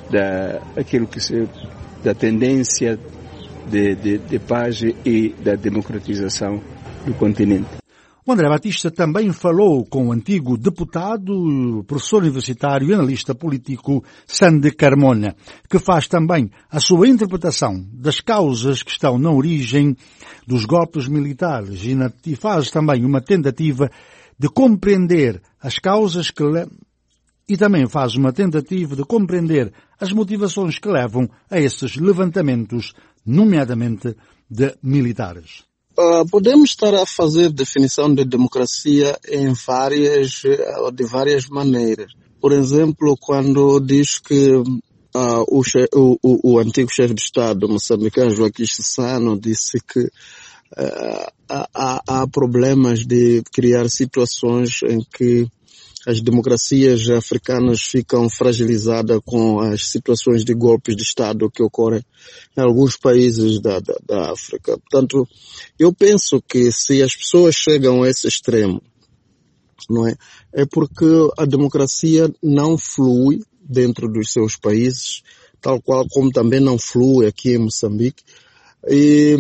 da tendência de paz e da democratização do continente. O André Batista também falou com o antigo deputado, professor universitário e analista político Sandy Carmona, que faz também a sua interpretação das causas que estão na origem dos golpes militares e faz também uma tentativa de compreender as causas e também faz uma tentativa de compreender as motivações que levam a esses levantamentos, nomeadamente de militares. Podemos estar a fazer definição de democracia de várias maneiras. Por exemplo, quando diz que o antigo chefe de Estado moçambicano, Joaquim Chissano, disse que há problemas de criar situações em que as democracias africanas ficam fragilizadas com as situações de golpes de Estado que ocorrem em alguns países da África. Portanto, eu penso que se as pessoas chegam a esse extremo, não é? É porque a democracia não flui dentro dos seus países, tal qual como também não flui aqui em Moçambique. E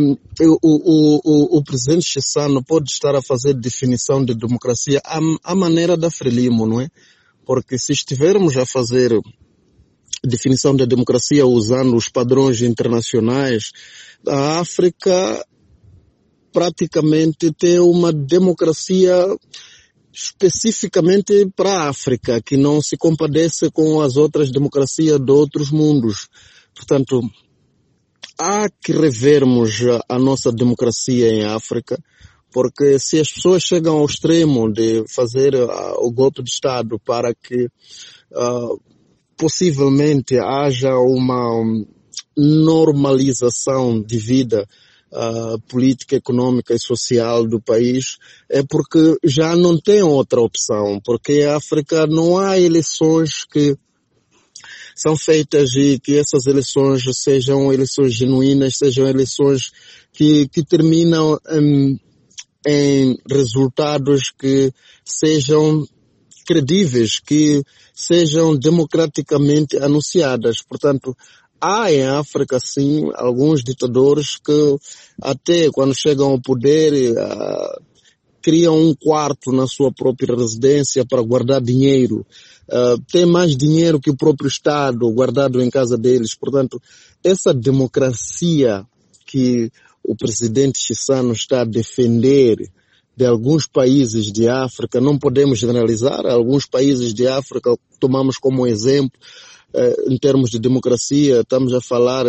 o presidente Chissano pode estar a fazer definição de democracia à maneira da Frelimo, não é? Porque se estivermos a fazer definição de democracia usando os padrões internacionais, a África praticamente tem uma democracia especificamente para a África, que não se compadece com as outras democracias de outros mundos. Portanto, há que revermos a nossa democracia em África, porque se as pessoas chegam ao extremo de fazer o golpe de Estado para que possivelmente haja uma normalização de vida política, econômica e social do país, é porque já não tem outra opção, porque em África não há eleições que são feitas e que essas eleições sejam eleições genuínas, sejam eleições que terminam em resultados que sejam credíveis, que sejam democraticamente anunciadas. Portanto, há em África, sim, alguns ditadores que até quando chegam ao poder criam um quarto na sua própria residência para guardar dinheiro. Tem mais dinheiro que o próprio Estado guardado em casa deles. Portanto, essa democracia que o presidente Chissano está a defender de alguns países de África, não podemos generalizar. Alguns países de África tomamos como exemplo, em termos de democracia, estamos a falar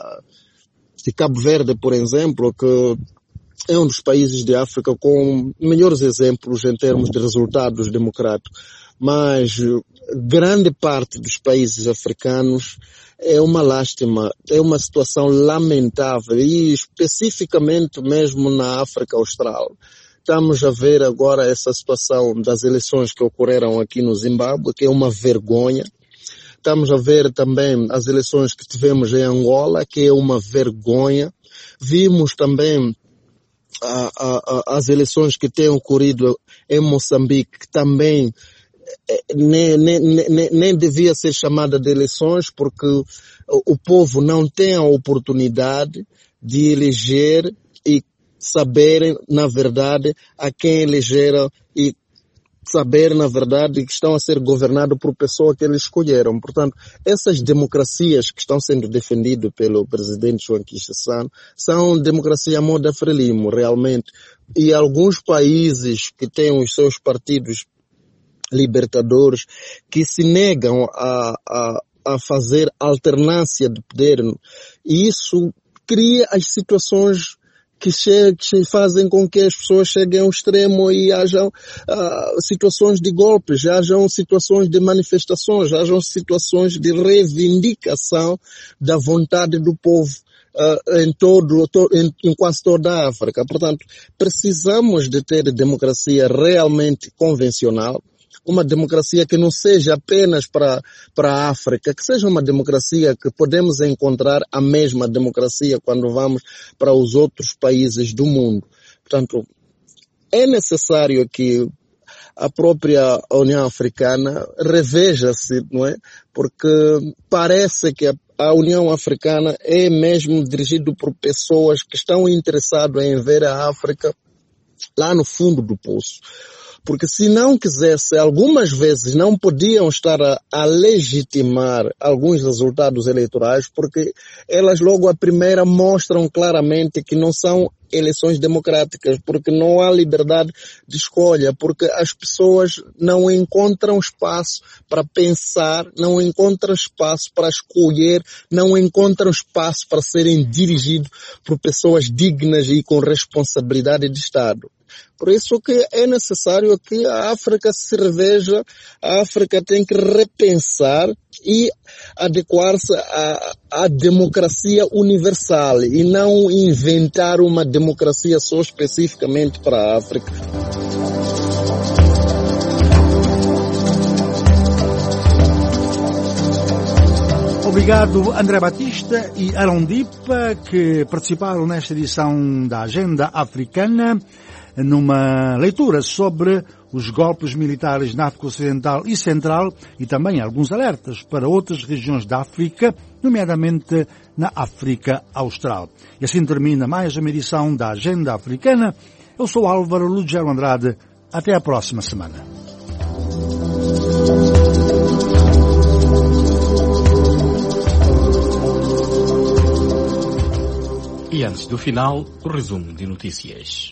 de Cabo Verde, por exemplo, que é um dos países de África com melhores exemplos em termos de resultados democráticos. Mas grande parte dos países africanos é uma lástima, é uma situação lamentável e especificamente mesmo na África Austral. Estamos a ver agora essa situação das eleições que ocorreram aqui no Zimbábue, que é uma vergonha. Estamos a ver também as eleições que tivemos em Angola, que é uma vergonha. Vimos também as eleições que têm ocorrido em Moçambique, que também nem devia ser chamada de eleições, porque o povo não tem a oportunidade de eleger e saberem, na verdade, a quem elegeram e saber, na verdade, que estão a ser governados por pessoas que eles escolheram. Portanto, essas democracias que estão sendo defendidas pelo presidente Joaquim Chissano são democracia à moda Frelimo, realmente. E alguns países que têm os seus partidos libertadores que se negam a fazer alternância de poder, e isso cria as situações que fazem com que as pessoas cheguem ao extremo e hajam situações de golpes, hajam situações de manifestações, hajam situações de reivindicação da vontade do povo em quase toda a África. Portanto, precisamos de ter democracia realmente convencional, uma democracia que não seja apenas para a África, que seja uma democracia que podemos encontrar a mesma democracia quando vamos para os outros países do mundo. Portanto, é necessário que a própria União Africana reveja-se, não é? Porque parece que a União Africana é mesmo dirigida por pessoas que estão interessadas em ver a África lá no fundo do poço. Porque se não quisesse, algumas vezes não podiam estar a legitimar alguns resultados eleitorais, porque elas logo à primeira mostram claramente que não são eleições democráticas, porque não há liberdade de escolha, porque as pessoas não encontram espaço para pensar, não encontram espaço para escolher, não encontram espaço para serem dirigidos por pessoas dignas e com responsabilidade de Estado. Por isso que é necessário que a África se reveja, a África tem que repensar e adequar-se à democracia universal e não inventar uma democracia só especificamente para a África. Obrigado, André Batista e Arão Dipa, que participaram nesta edição da Agenda Africana, numa leitura sobre os golpes militares na África Ocidental e Central e também alguns alertas para outras regiões da África, nomeadamente na África Austral. E assim termina mais uma edição da Agenda Africana. Eu sou Álvaro Lugero Andrade. Até a próxima semana. E antes do final, o resumo de notícias.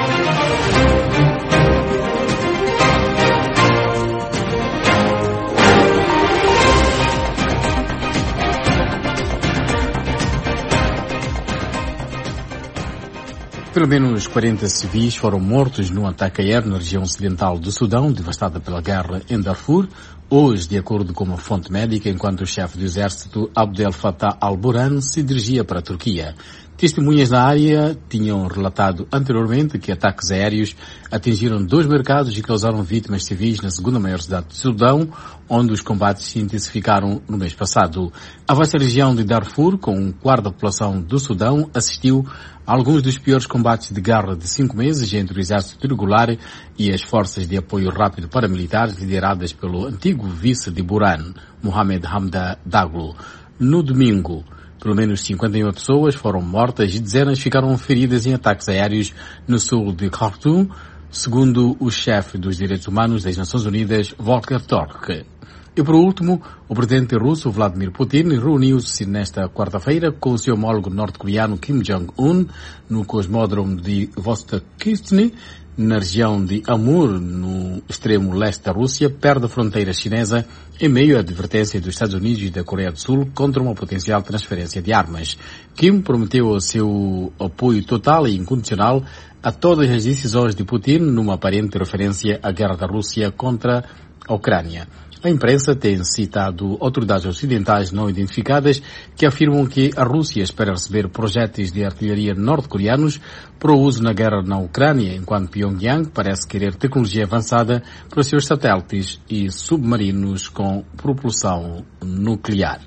Pelo menos 40 civis foram mortos num ataque aéreo na região ocidental do Sudão, devastada pela guerra em Darfur, hoje, de acordo com uma fonte médica, enquanto o chefe do exército, Abdel Fattah al-Burhan, se dirigia para a Turquia. Testemunhas na área tinham relatado anteriormente que ataques aéreos atingiram 2 mercados e causaram vítimas civis na segunda maior cidade do Sudão, onde os combates se intensificaram no mês passado. A vasta região de Darfur, com 1/4 da população do Sudão, assistiu a alguns dos piores combates de guerra de 5 meses entre o exército regular e as forças de apoio rápido paramilitares lideradas pelo antigo vice de Burhan, Mohamed Hamdan Daglo. No domingo, pelo menos 51 pessoas foram mortas e dezenas ficaram feridas em ataques aéreos no sul de Khartoum, segundo o chefe dos direitos humanos das Nações Unidas, Volker Turk. E por último, o presidente russo Vladimir Putin reuniu-se nesta quarta-feira com o seu homólogo norte-coreano Kim Jong-un no cosmódromo de Vostochny, na região de Amur, no extremo leste da Rússia, perto da fronteira chinesa, em meio à advertência dos Estados Unidos e da Coreia do Sul contra uma potencial transferência de armas. Kim prometeu o seu apoio total e incondicional a todas as decisões de Putin, numa aparente referência à guerra da Rússia contra a Ucrânia. A imprensa tem citado autoridades ocidentais não identificadas que afirmam que a Rússia espera receber projéteis de artilharia norte-coreanos para o uso na guerra na Ucrânia, enquanto Pyongyang parece querer tecnologia avançada para os seus satélites e submarinos com propulsão nuclear.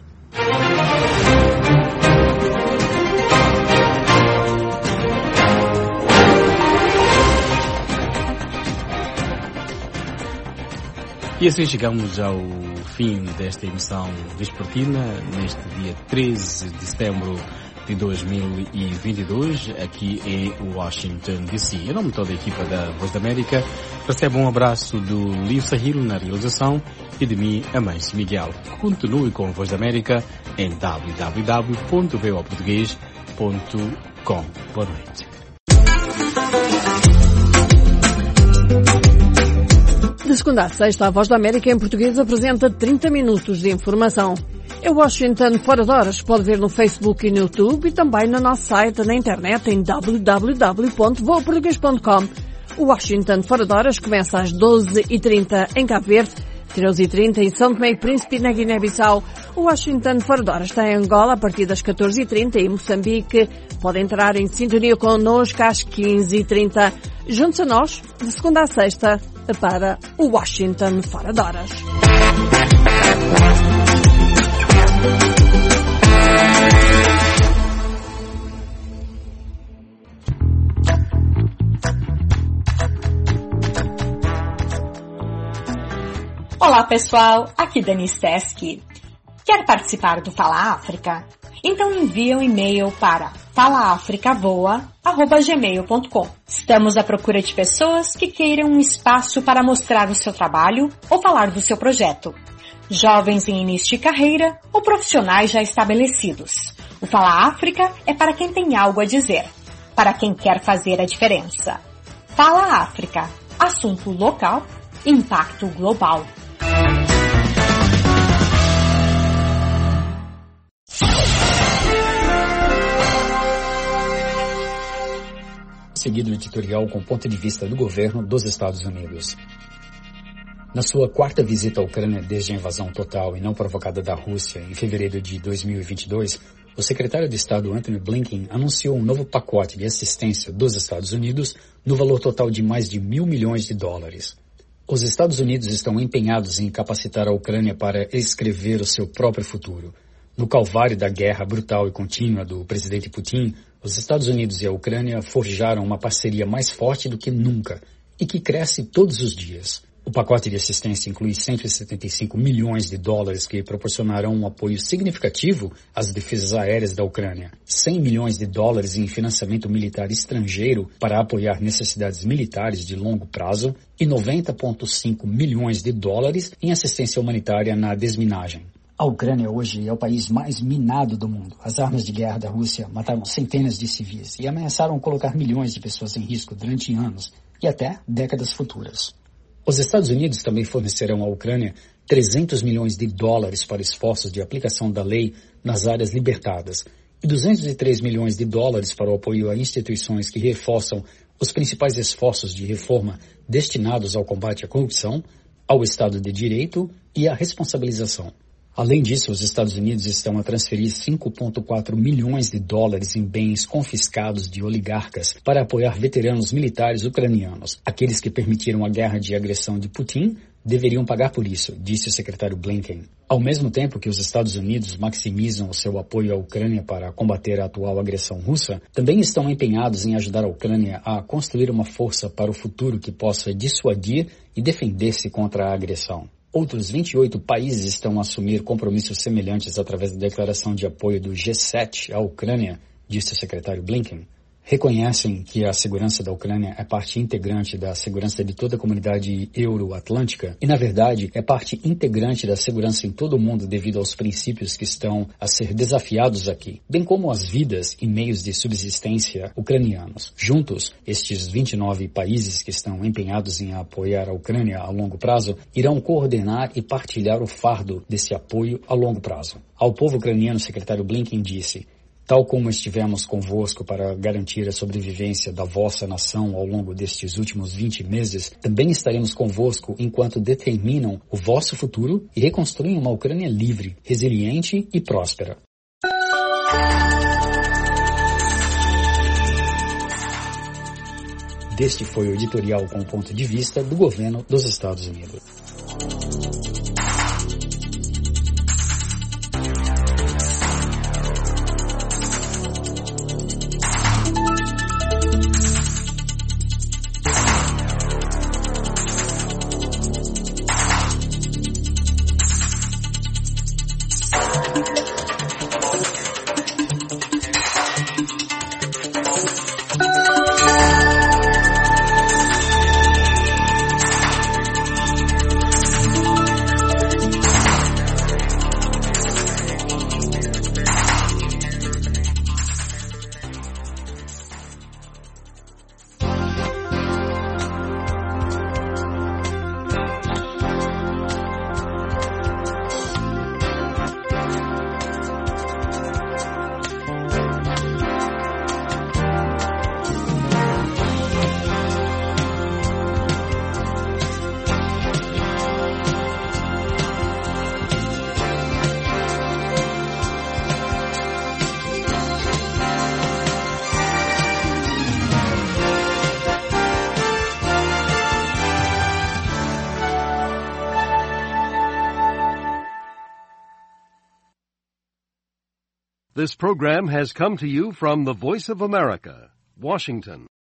E assim chegamos ao fim desta emissão vespertina, neste dia 13 de setembro de 2022, aqui em Washington, D.C. Em nome de toda a equipa da Voz da América, recebe um abraço do Lio Sahil na realização e de mim, Amâncio Miguel. Continue com a Voz da América em www.voaportugues.com. Boa noite. De segunda a sexta, a Voz da América em português apresenta 30 minutos de informação. É Washington Fora de Horas. Pode ver no Facebook e no YouTube e também no nosso site na internet em www.voaportugues.com. O Washington Fora de Horas começa às 12h30 em Cabo Verde, 13h30 em São Tomé e Príncipe na Guiné-Bissau. O Washington Fora de Horas está em Angola a partir das 14h30 e em Moçambique. Pode entrar em sintonia connosco às 15h30. Junte-se a nós, de segunda a sexta, para o Washington Fora de Horas. Olá pessoal, aqui Dani Steski. Quer participar do Fala África? Então envie um e-mail para falaafricavoa@gmail.com. Estamos à procura de pessoas que queiram um espaço para mostrar o seu trabalho ou falar do seu projeto. Jovens em início de carreira ou profissionais já estabelecidos. O Fala África é para quem tem algo a dizer, para quem quer fazer a diferença. Fala África, assunto local, impacto global. Seguido editorial com ponto de vista do governo dos Estados Unidos. Na sua quarta visita à Ucrânia desde a invasão total e não provocada da Rússia em fevereiro de 2022, o secretário de Estado Antony Blinken anunciou um novo pacote de assistência dos Estados Unidos no valor total de mais de $1.000 milhões. Os Estados Unidos estão empenhados em capacitar a Ucrânia para escrever o seu próprio futuro. No calvário da guerra brutal e contínua do presidente Putin, os Estados Unidos e a Ucrânia forjaram uma parceria mais forte do que nunca e que cresce todos os dias. O pacote de assistência inclui $175 milhões que proporcionarão um apoio significativo às defesas aéreas da Ucrânia, $100 milhões em financiamento militar estrangeiro para apoiar necessidades militares de longo prazo e $90,5 milhões em assistência humanitária na desminagem. A Ucrânia hoje é o país mais minado do mundo. As armas de guerra da Rússia mataram centenas de civis e ameaçaram colocar milhões de pessoas em risco durante anos e até décadas futuras. Os Estados Unidos também fornecerão à Ucrânia $300 milhões para esforços de aplicação da lei nas áreas libertadas e $203 milhões para o apoio a instituições que reforçam os principais esforços de reforma destinados ao combate à corrupção, ao Estado de Direito e à responsabilização. Além disso, os Estados Unidos estão a transferir $5,4 milhões em bens confiscados de oligarcas para apoiar veteranos militares ucranianos. Aqueles que permitiram a guerra de agressão de Putin deveriam pagar por isso, disse o secretário Blinken. Ao mesmo tempo que os Estados Unidos maximizam o seu apoio à Ucrânia para combater a atual agressão russa, também estão empenhados em ajudar a Ucrânia a construir uma força para o futuro que possa dissuadir e defender-se contra a agressão. Outros 28 países estão a assumir compromissos semelhantes através da declaração de apoio do G7 à Ucrânia, disse o secretário Blinken. Reconhecem que a segurança da Ucrânia é parte integrante da segurança de toda a comunidade euro-atlântica e, na verdade, é parte integrante da segurança em todo o mundo devido aos princípios que estão a ser desafiados aqui, bem como as vidas e meios de subsistência ucranianos. Juntos, estes 29 países que estão empenhados em apoiar a Ucrânia a longo prazo irão coordenar e partilhar o fardo desse apoio a longo prazo. Ao povo ucraniano, o secretário Blinken disse: tal como estivemos convosco para garantir a sobrevivência da vossa nação ao longo destes últimos 20 meses, também estaremos convosco enquanto determinam o vosso futuro e reconstruem uma Ucrânia livre, resiliente e próspera. Este foi o editorial com o ponto de vista do governo dos Estados Unidos. This program has come to you from the Voice of America, Washington.